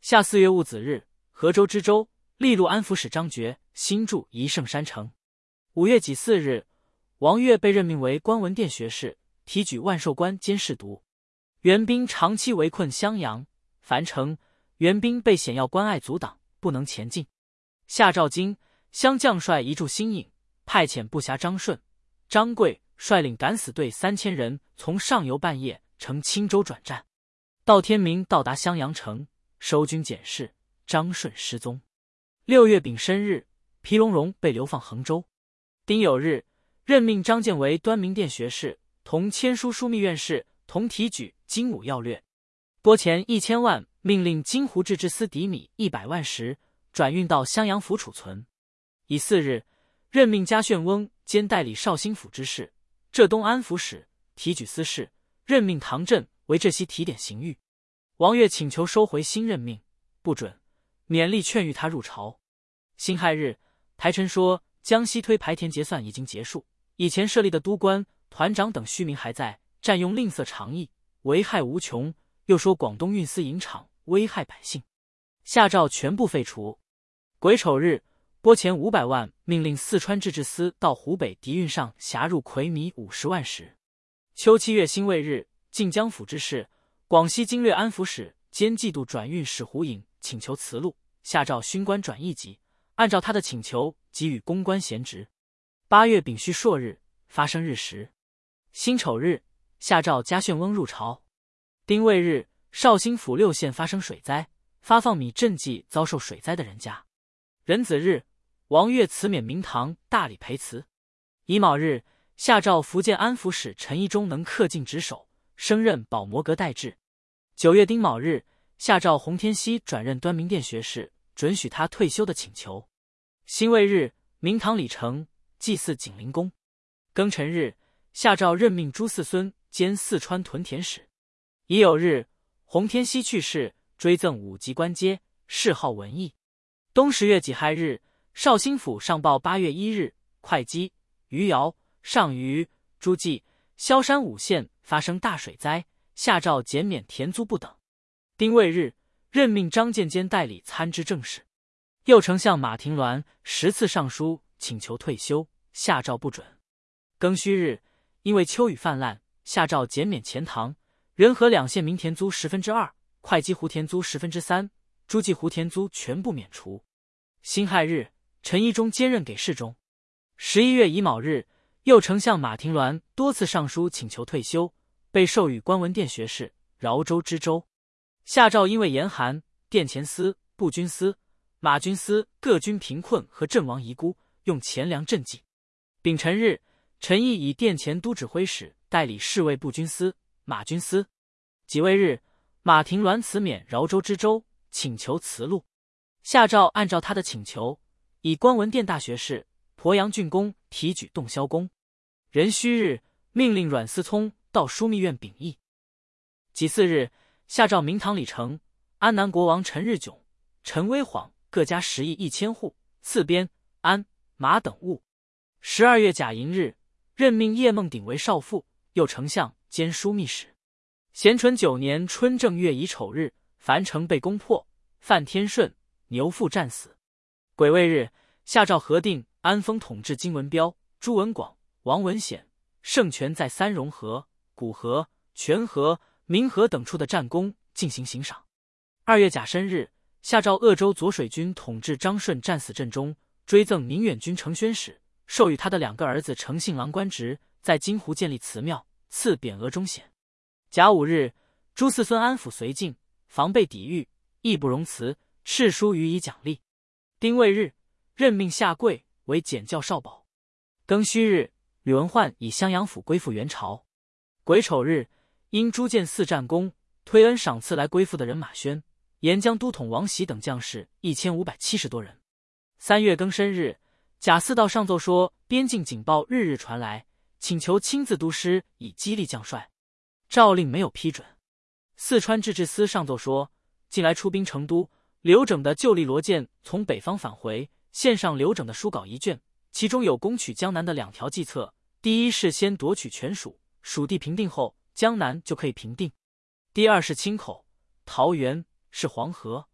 夏四月戊子日，河州知州、历路安抚使张觉新筑宜盛山城。五月己巳日，王悦被任命为观文殿学士，提举万寿官兼侍读。元兵长期围困襄阳、樊城，元兵被险要关隘阻挡，不能前进。夏兆京乡将帅一驻新颖，派遣部侠张顺、张贵率领敢死队三千人，从上游半夜乘青州转战，到天明到达襄阳城，收军检视，张顺失踪。六月丙申日，皮隆荣被流放衡州。丁酉日，任命张建为端明殿学士，同签书枢密院事，同提举精武要略。拨钱一千万，命令金湖制之司敌米一百万石，转运到襄阳府储存。乙巳日，任命嘉旋翁兼代理绍兴府之事，浙东安抚使，提举司事，任命唐振为浙西提点刑狱。王悦请求收回新任命，不准，勉力劝谕他入朝。辛亥日，台臣说江西推排田结算已经结束，以前设立的督官、团长等虚名还在，占用吝啬长役，危害无穷。又说广东运私营厂危害百姓，下诏全部废除。癸丑日，拨钱五百万，命令四川制置司到湖北敌运上辖入癸米五十万石。秋七月辛未日，晋江府之事，广西经略安抚使兼冀度转运使胡颖请求辞录，下诏勋官转一级，按照他的请求给予公官闲职。八月丙戌朔日，发生日食。辛丑日，下诏嘉旋翁入朝。丁未日，绍兴府六县发生水灾，发放米赈济遭受水灾的人家。壬子日，王悦辞免明堂大理陪祠。乙卯日，下诏福建安抚使陈宜中能恪尽职守，升任保摩阁代治。九月丁卯日，下诏洪天锡转任端明殿学士，准许他退休的请求。辛未日，明堂礼成，祭祀景灵宫。庚辰日，下诏任命朱四孙兼四川屯田使。乙酉日，洪天锡去世，追赠五级官阶，谥号文义。冬十月己亥日，绍兴府上报八月一日，会稽、余姚、上虞、诸暨、萧山五县发生大水灾，下诏减免田租不等。丁未日，任命张建兼代理参知政事。右丞相马廷鸾十次上书请求退休，下诏不准。庚戌日，因为秋雨泛滥，下诏减免钱塘、仁和两县民田租十分之二，会稽湖田租十分之三，诸暨湖田租全部免除。辛亥日，陈宜中兼任给事中。十一月乙卯日，右丞相马廷鸾多次上书请求退休，被授予观文殿学士、饶州知州。下诏因为严寒，殿前司、步军司、马军司各军贫困和阵亡遗孤，用钱粮赈济。丙辰日，陈毅以殿前都指挥使代理侍卫步军司、马军司。己未日，马廷鸾辞免饶州知州，请求辞录。下诏按照他的请求，以观文殿大学士、鄱阳郡公提举洞霄公。壬戌日，命令阮思聪到枢密院禀议。己巳日，下诏明堂礼成，安南国王陈日迥、陈威晃各加十亿一千户，赐鞭、鞍、马等物。十二月甲寅日，任命叶梦鼎为少傅、右丞相兼枢密使。咸淳九年春正月乙丑日，樊城被攻破，范天顺、牛父战死。癸未日，下诏核定安丰统治金文彪、朱文广、王文显、盛权在三榕河、古河、泉河、明河等处的战功进行刑赏。二月甲申日，下诏鄂州左水军统治张顺战死阵中，追赠宁远军承宣使，授予他的两个儿子承信郎官职，在金湖建立祠庙，赐匾额忠显。甲午日，朱四孙安抚绥靖，防备抵御，义不容辞，敕书予以奖励。丁未日，任命夏贵为检校少保。庚戌日，吕文焕以襄阳府归附元朝。癸丑日，因诸建寺战功，推恩赏赐来归附的人马宣、沿江都统王喜等将士一千五百七十多人。三月庚申日，贾似道上奏说边境警报日日传来，请求亲自督师以激励将帅。诏令没有批准。四川制置司上奏说，近来出兵成都，刘整的旧力罗舰从北方返回，献上刘整的书稿一卷，其中有攻取江南的两条计策：第一是先夺取全蜀，蜀地平定后，江南就可以平定；第二是清口、桃园，是黄河、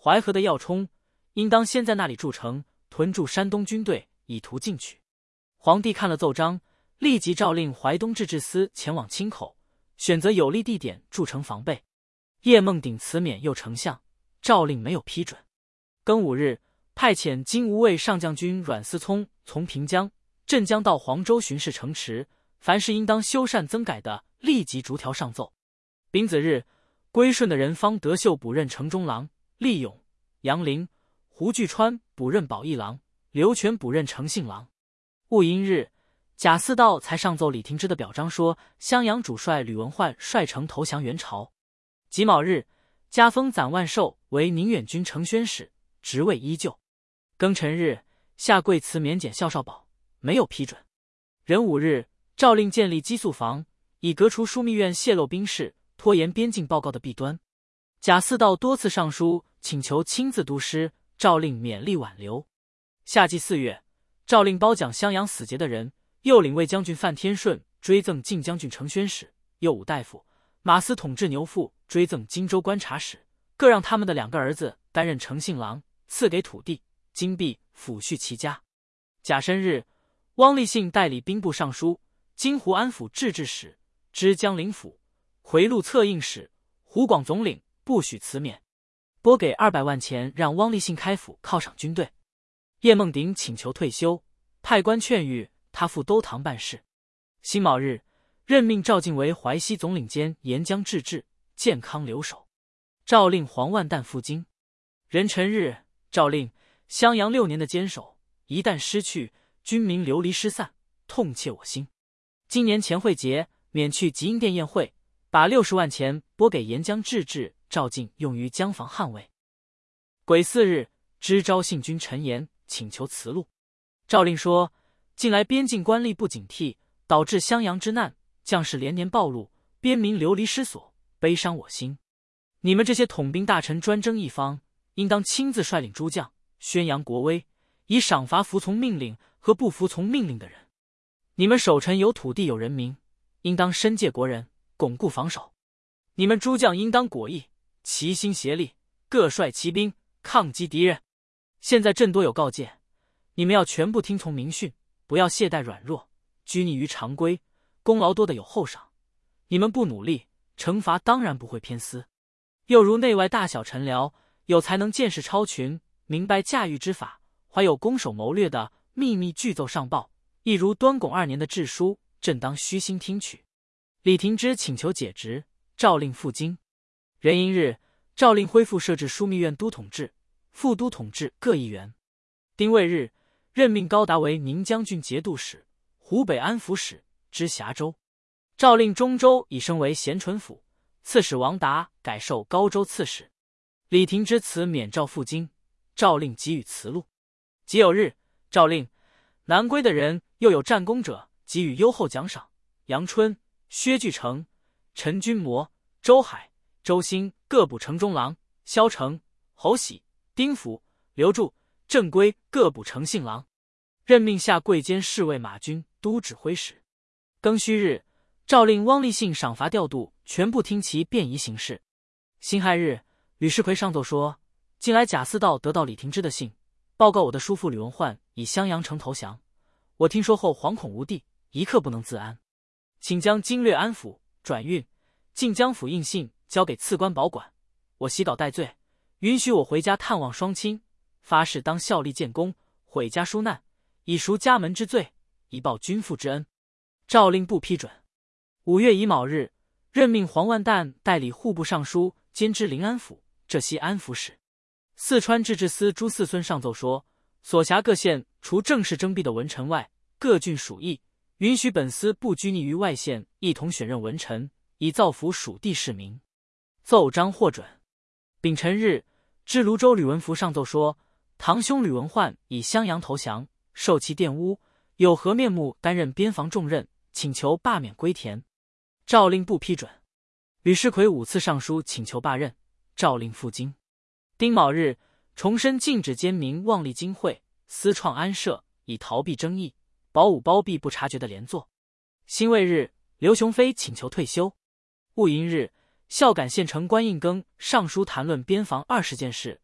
淮河的要冲，应当先在那里筑城，屯驻山东军队，以图进取。皇帝看了奏章，立即诏令淮东制置司前往清口，选择有利地点筑城防备。叶梦鼎辞免右丞相，诏令没有批准。庚午日，派遣金吾卫上将军阮思聪从平江、镇江到黄州巡视城池，凡是应当修缮增改的，立即逐条上奏。丙子日，归顺的人方德秀补任城中郎，厉勇、杨凌、胡巨川补任保义郎，刘全补任诚信郎。戊寅日，贾似道才上奏李廷芝的表彰，说襄阳主帅吕文焕率城投降元朝。己卯日，加封攒万寿为宁远军承宣使，职位依旧。庚辰日，下跪辞免检校少保，没有批准。壬午日，诏令建立激素房，以革除枢密院泄露兵事、拖延边境报告的弊端。贾似道多次上书请求亲自督师，诏令勉力挽留。夏季四月，诏令褒奖襄阳死节的人，右领卫将军范天顺追赠晋将军承宣使，右武大夫马思统治牛副追赠荆州观察使，各让他们的两个儿子担任诚信郎，赐给土地、金币，抚恤其家。甲申日，汪立信代理兵部尚书、金湖安抚制置使、知江陵府、回路策应使、湖广总领不许辞免，拨给二百万钱让汪立信开府犒赏军队。叶梦鼎请求退休，派官劝谕他赴都堂办事。辛卯日，任命赵进为淮西总领兼沿江制置、健康留守。诏令黄万旦赴京。壬辰日，诏令襄阳六年的坚守，一旦失去，军民流离失散，痛切我心。今年前会节免去集英殿宴会，把六十万钱拨给沿江制置赵进用于江防捍卫。癸巳日，知昭信军陈岩请求辞路。诏令说，近来边境官吏不警惕，导致襄阳之难，将士连年暴露，边民流离失所，悲伤我心。你们这些统兵大臣专争一方，应当亲自率领诸将，宣扬国威，以赏罚服从命令和不服从命令的人。你们守城有土地有人民，应当深戒国人，巩固防守。你们诸将应当果毅，齐心协力，各率骑兵抗击敌人。现在朕多有告诫，你们要全部听从明训，不要懈怠软弱，拘泥于常规，功劳多的有后赏。你们不努力，惩罚当然不会偏私。又如内外大小臣僚，有才能见识超群，明白驾驭之法，怀有攻守谋略的，秘密具奏上报，亦如端拱二年的致书，朕当虚心听取。李廷芝请求解职，诏令赴京。壬寅日，诏令恢复设置枢密院都统制、副都统制各一员。丁未日，任命高达为宁将军节度使、湖北安抚使，知峡州。诏令中州已升为咸淳府，刺史王达改授高州刺史。李廷芝辞免诏赴京，诏令给予辞路。己酉日，诏令南归的人又有战功者，给予优厚奖赏。杨春、薛巨成、陈君模、周海、周兴各补城中郎，萧成、侯喜、丁福、刘柱、郑归各补诚信郎。任命下贵监侍卫马军都指挥使。庚戌日，诏令汪立信赏罚调度全部听其便宜行事。辛亥日，吕世奎上奏说，近来贾似道得到李廷芝的信，报告我的叔父吕文焕以襄阳城投降。我听说后惶恐无地，一刻不能自安，请将经略安抚、转运、晋江府印信交给次官保管。我洗稿戴罪，允许我回家探望双亲，发誓当效力建功，毁家纾难，以赎家门之罪，以报君父之恩。诏令不批准。五月乙卯日，任命黄万旦代理户部尚书兼知临安府、浙西安抚使。四川制置司朱四孙上奏说，所辖各县除正式征辟的文臣外，各郡属邑，允许本司不拘泥于外县，一同选任文臣，以造福属地市民。奏章获准。丙辰日，知泸州吕文福上奏说，堂兄吕文焕以襄阳投降，受其玷污，有何面目担任边防重任，请求罢免归田。诏令不批准。吕世奎五次上书请求罢任，诏令赴京。丁卯日，重申禁止奸民妄立经会，私创安社，以逃避争议，保武包庇不察觉的连坐。辛未日，刘雄飞请求退休。戊寅日，孝感县丞关应庚上书谈论边防二十件事，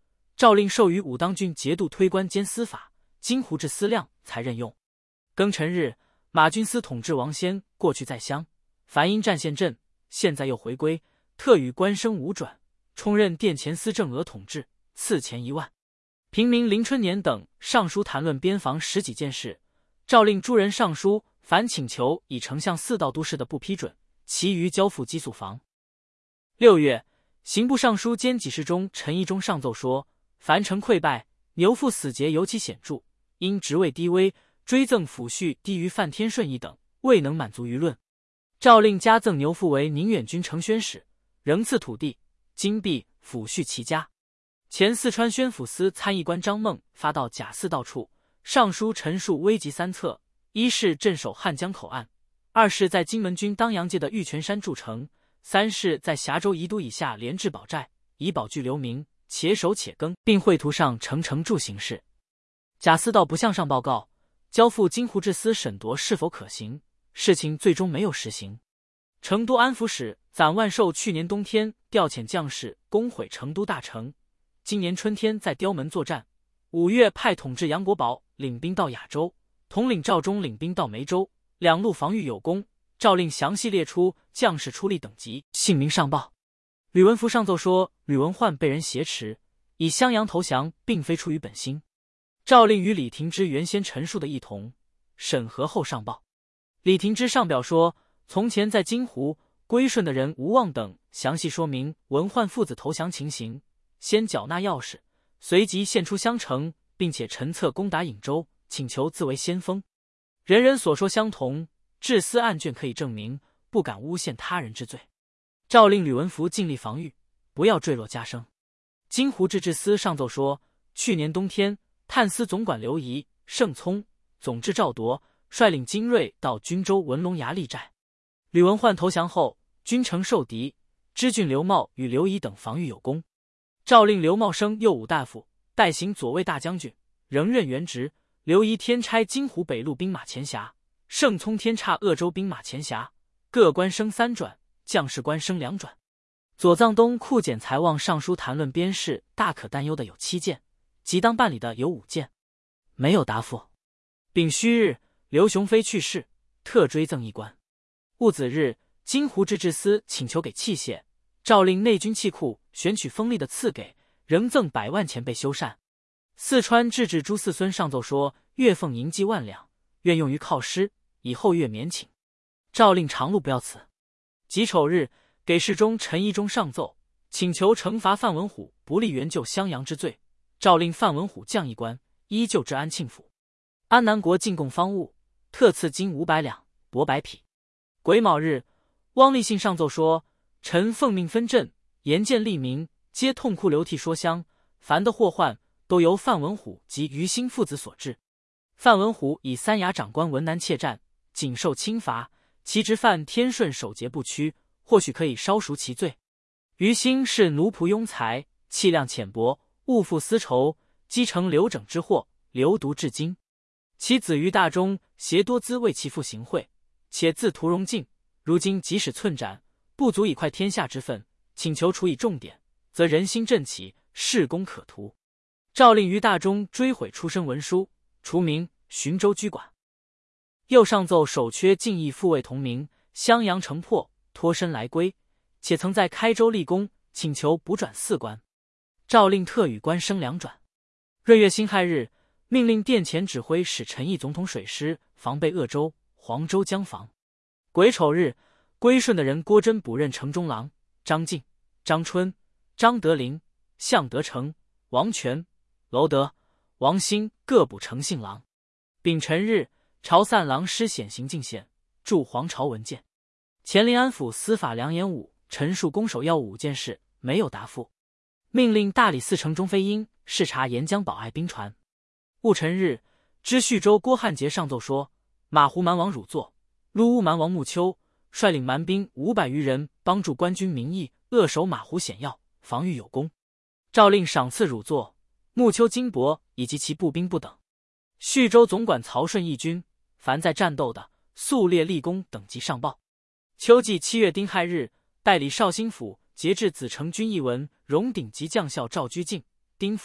诏令授予武当郡节度推官兼司法、金湖治司亮，才任用。庚辰日，马军司统制王先过去在乡，凡因战陷阵，现在又回归，特与官升五转，充任殿前司正额统制，赐钱一万。平民林春年等上书谈论边防十几件事，诏令诸人上书，凡请求以丞相四道都事的不批准，其余交付激素房。六月，刑部尚书兼给事中陈义中上奏说，樊城溃败，牛父死节尤其显著，因职位低微，追赠抚恤低于范天顺一等，未能满足舆论。诏令加赠牛父为宁远军承宣使，仍赐土地、金币抚恤其家。前四川宣抚司参议官张孟发到贾似道处，上书陈述危急三策：一是镇守汉江口岸，二是在金门军当阳界的玉泉山筑城，三是在峡州宜都以下连治保寨，以保具流民，且守且耕，并绘图上城城筑形式。贾似道不向上报告，交付金湖治司审夺是否可行，事情最终没有实行。成都安抚使攒万寿去年冬天调遣将士攻毁成都大城，今年春天在雕门作战。五月派统治杨国宝领兵到雅州，统领赵忠领兵到梅州，两路防御有功。诏令详细列出将士出力等级，姓名上报。吕文福上奏说，吕文焕被人挟持，以襄阳投降，并非出于本心。诏令与李廷芝原先陈述的一同，审核后上报。李廷芝上表说，从前在金湖归顺的人吴望等详细说明文焕父子投降情形，先缴纳钥匙，随即献出襄城，并且陈策攻打颍州，请求自为先锋。人人所说相同，治司案卷可以证明，不敢诬陷他人之罪。诏令吕文福尽力防御，不要坠落加生。金湖治治司上奏说，去年冬天，探司总管刘仪、盛聪、总制赵铎率领精锐到军州文龙崖立寨。吕文焕投降后，军城受敌，知郡刘茂与刘仪等防御有功。诏令刘茂升右武大夫，代行左卫大将军，仍任原职。刘仪添差金湖北路兵马前辖，盛聪添差鄂州兵马前辖，各官升三转，将士官升两转。左藏东库检财望上书谈论边事大可担忧的有七件，即当办理的有五件，没有答复。丙戌日，刘雄飞去世，特追赠一官。戊子日，金湖治治司请求给器械，诏令内军器库选取锋利的赐给，仍赠百万钱备修缮。四川制治朱四孙上奏说，月俸银计万两，愿用于犒师，以后月免请。诏令长路不要辞。己丑日，给事中陈义中上奏，请求惩罚范文虎不利援救襄阳之罪。诏令范文虎降一官，依旧至安庆府。安南国进贡方物，特赐金五百两，帛百匹。癸卯日，汪立信上奏说，臣奉命分镇，严见利民，皆痛哭流涕说乡，凡的祸患都由范文虎及于兴父子所致。范文虎以三衙长官文南怯战，仅受轻罚，其侄范天顺守节不屈，或许可以稍赎其罪。于兴是奴仆庸才，气量浅薄，误负私仇，积成流整之祸，流毒至今。其子于大中挟多资为其父行贿，且自屠荣尽，如今即使寸斩，不足以快天下之分，请求处以重典，则人心振起，事功可图。诏令于大中追毁出身文书，除名，寻州居管。又上奏守缺进义复位同名，襄阳城破，脱身来归，且曾在开州立功，请求补转四官。诏令特与官升两转。闰月辛亥日，命令殿前指挥使陈毅总统水师防备鄂州、黄州江防。癸丑日，归顺的人郭真补任城中郎，张敬、张春、张德林、向德成、王权、娄德、王兴各补诚信郎。丙辰日，朝散郎师显行进献，驻黄巢文件。前临安府司法梁延武陈述攻守要务五件事，没有答复。命令大理寺丞钟飞鹰视察沿江保爱兵船。戊辰日，知叙州郭汉杰上奏说，马胡蛮王汝作、陆乌蛮王穆丘率领蛮兵五百余人，帮助官军民意，扼守马胡险要，防御有功。诏令赏赐汝作、穆丘金帛以及其步兵不等。叙州总管曹顺义军，凡在战斗的，速列立功等级上报。秋季七月丁亥日，代理绍兴府节制子承军一文荣顶级将校赵居敬、丁福、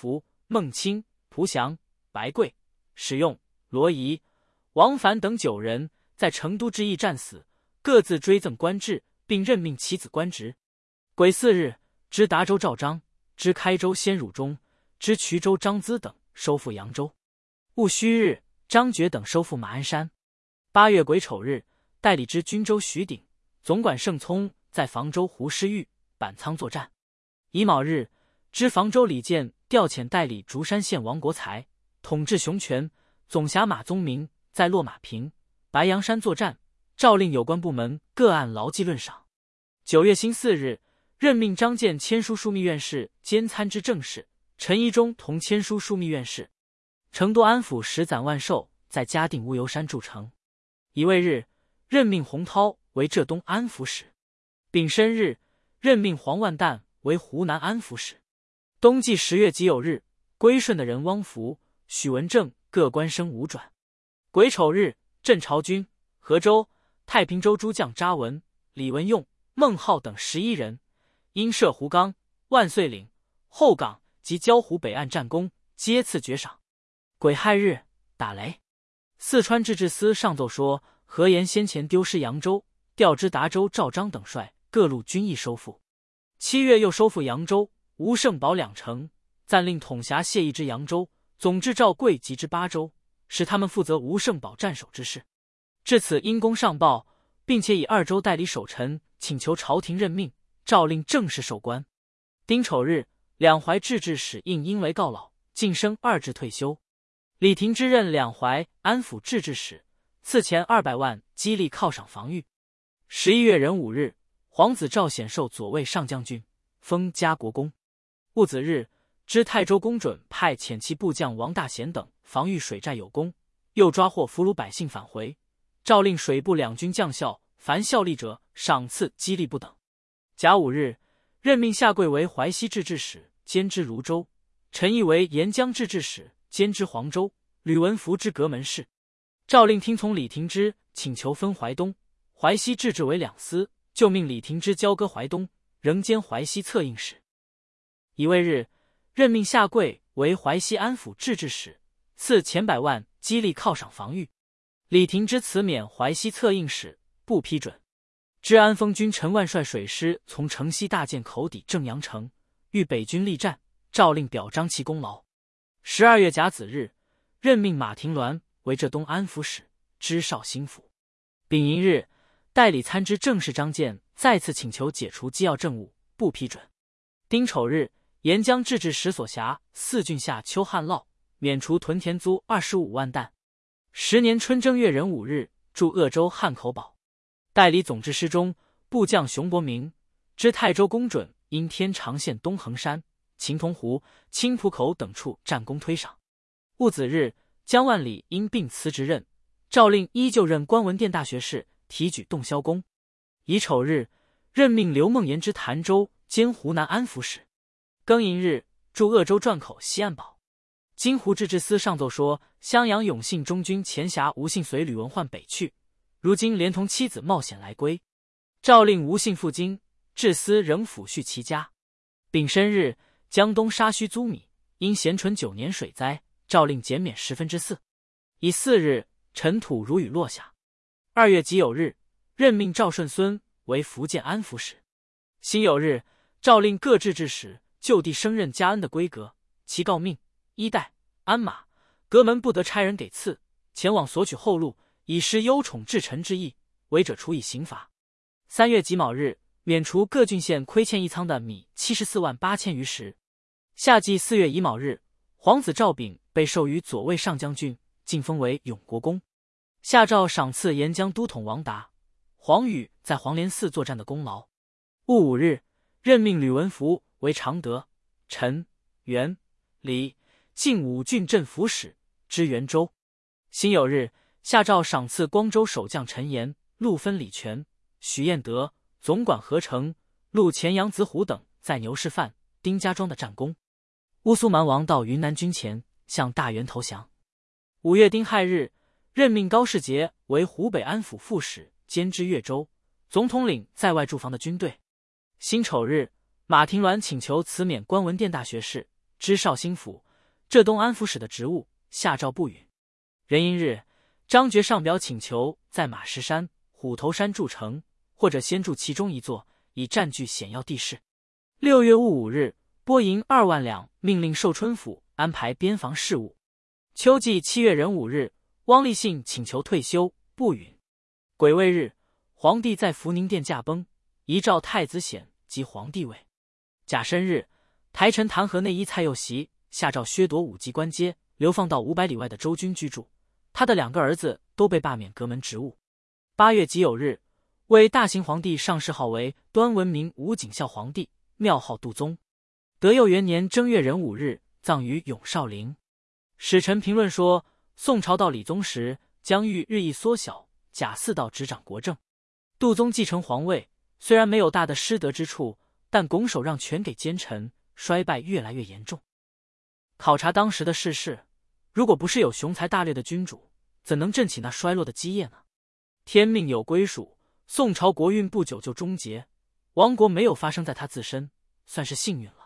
孟钦、蒲祥、白贵、史用、罗仪、王凡等九人在成都之役战死，各自追赠官制，并任命其子官职。癸巳日，知达州赵章、知开州先汝中、知衢州张资等收复扬州。戊戌日，张觉等收复马鞍山。八月癸丑日，代理知均州徐鼎、总管盛聪在房州胡师峪、板仓作战。乙卯日，知房州李建调遣代理竹山县王国才、统治雄权、总辖马宗明在落马坪、白杨山作战，诏令有关部门各按劳绩论赏。九月辛巳日，任命张建签书枢密院事兼参知政事，陈宜中同签书枢密院事。成都安抚使攒万寿在嘉定乌油山筑城。乙未日，任命洪涛为浙东安抚使。丙申日，任命黄万旦为湖南安抚使。冬季十月己酉日，归顺的人汪福、许文正各官升五转。癸丑日，镇朝军、河州、太平州诸将查文、李文用、孟浩等十一人，因涉湖冈、万岁岭、后港及焦湖北岸战功，皆赐爵赏。癸亥日，打雷。四川制置司上奏说，何言先前丢失扬州，调知达州赵章等率各路军役收复。七月又收复扬州、吴胜堡两城，暂令统辖谢义之扬州、总制赵贵及之巴州，使他们负责吴胜堡战守之事。至此因公上报，并且以二州代理守臣请求朝廷任命，诏令正式授官。丁丑日，两淮制置使应因为告老，晋升二制退休。李廷之任两淮安抚制置使，赐钱二百万激励犒赏防御。十一月壬午日，皇子赵显授左卫上将军，封嘉国公。戊子日，知泰州公准派遣其部将王大贤等防御水寨有功，又抓获俘虏百姓返回，诏令水部两军将校凡效力者赏赐激励不等。甲午日，任命夏贵为淮西制置使兼知泸州，陈毅为沿江制置使兼知黄州，吕文福之阁门事。诏令听从李廷之请求分淮东、淮西制置为两司，就命李廷之交割淮东，仍兼淮西策应使。乙未日，任命夏贵为淮西安抚制置使，赐钱百万激励犒赏防御。李廷之辞免淮西策应使，不批准。知安丰军陈万率水师从城西大涧口抵正阳城，遇北军力战，诏令表彰其功劳。十二月甲子日，任命马廷鸾为浙东安抚使，知绍兴府。丙寅日，代理参知政事张建再次请求解除机要政务，不批准。丁丑日，沿江制置使所辖四郡下秋旱涝，免除屯田租二十五万担。十年春正月壬午日，驻鄂州汉口堡。代理总制师中部将熊伯明、知泰州公准因天长县东横山、秦同湖、青浦口等处战功推赏。戊子日，江万里因病辞职任，诏令依旧任官文殿大学士，提举洞霄公。乙丑日，任命刘梦言之潭州兼湖南安抚使。庚寅日，驻鄂州转口西岸堡。金湖制置司上奏说，襄阳永信中军前辖吴信随吕文焕北去，如今连同妻子冒险来归，诏令吴信赴京，制司仍抚恤其家。丙申日，江东沙须租米，因咸淳九年水灾，诏令减免十分之四。乙巳日，尘土如雨落下。二月己酉日，任命赵顺孙为福建安抚使。辛酉日，诏令各制置使就地升任加恩的规格，其诰命、衣带、鞍马、阁门不得差人给赐，前往索取后路，以示忧宠至臣之意，违者处以刑罚。三月己卯日，免除各郡县亏欠一仓的米七十四万八千余石。夏季四月乙卯日，皇子赵炳被授予左卫上将军，晋封为永国公。下诏赏赐沿江都统王达、黄宇在黄连寺作战的功劳。戊午日，任命吕文福为常德、陈、元、李、晋五郡镇抚使，知元州。辛酉日，下诏赏赐光州守将陈岩、陆分李全、许彦德、总管何成、陆前杨子虎等在牛市范、丁家庄的战功。乌苏蛮王到云南军前，向大元投降。五月丁亥日，任命高士杰为湖北安抚副使，兼知越州，总统领在外驻防的军队。辛丑日，马廷鸾请求辞免官文殿大学士，知绍兴府， 浙东安抚使的职务，下诏不允。壬寅日，张觉上表请求在马石山、虎头山筑城，或者先筑其中一座，以占据险要地势。六月戊午日，拨银二万两，命令寿春府安排边防事务。秋季七月壬午日，汪立信请求退休，不允。癸未日，皇帝在福宁殿驾崩，遗诏太子显及皇帝位。甲申日，台臣弹劾内医蔡佑袭，下诏削夺武级官阶，流放到五百里外的州军居住。他的两个儿子都被罢免阁门职务。八月己酉日，为大行皇帝上谥号为端文明武景孝皇帝，庙号杜宗。德佑元年正月壬午日，葬于永绍陵。史臣评论说，宋朝到理宗时，疆域日益缩小，贾似道执掌国政。杜宗继承皇位，虽然没有大的失德之处，但拱手让权给奸臣，衰败越来越严重。考察当时的世事，如果不是有雄才大略的君主，怎能振起那衰落的基业呢？天命有归属，宋朝国运不久就终结，亡国没有发生在他自身，算是幸运了。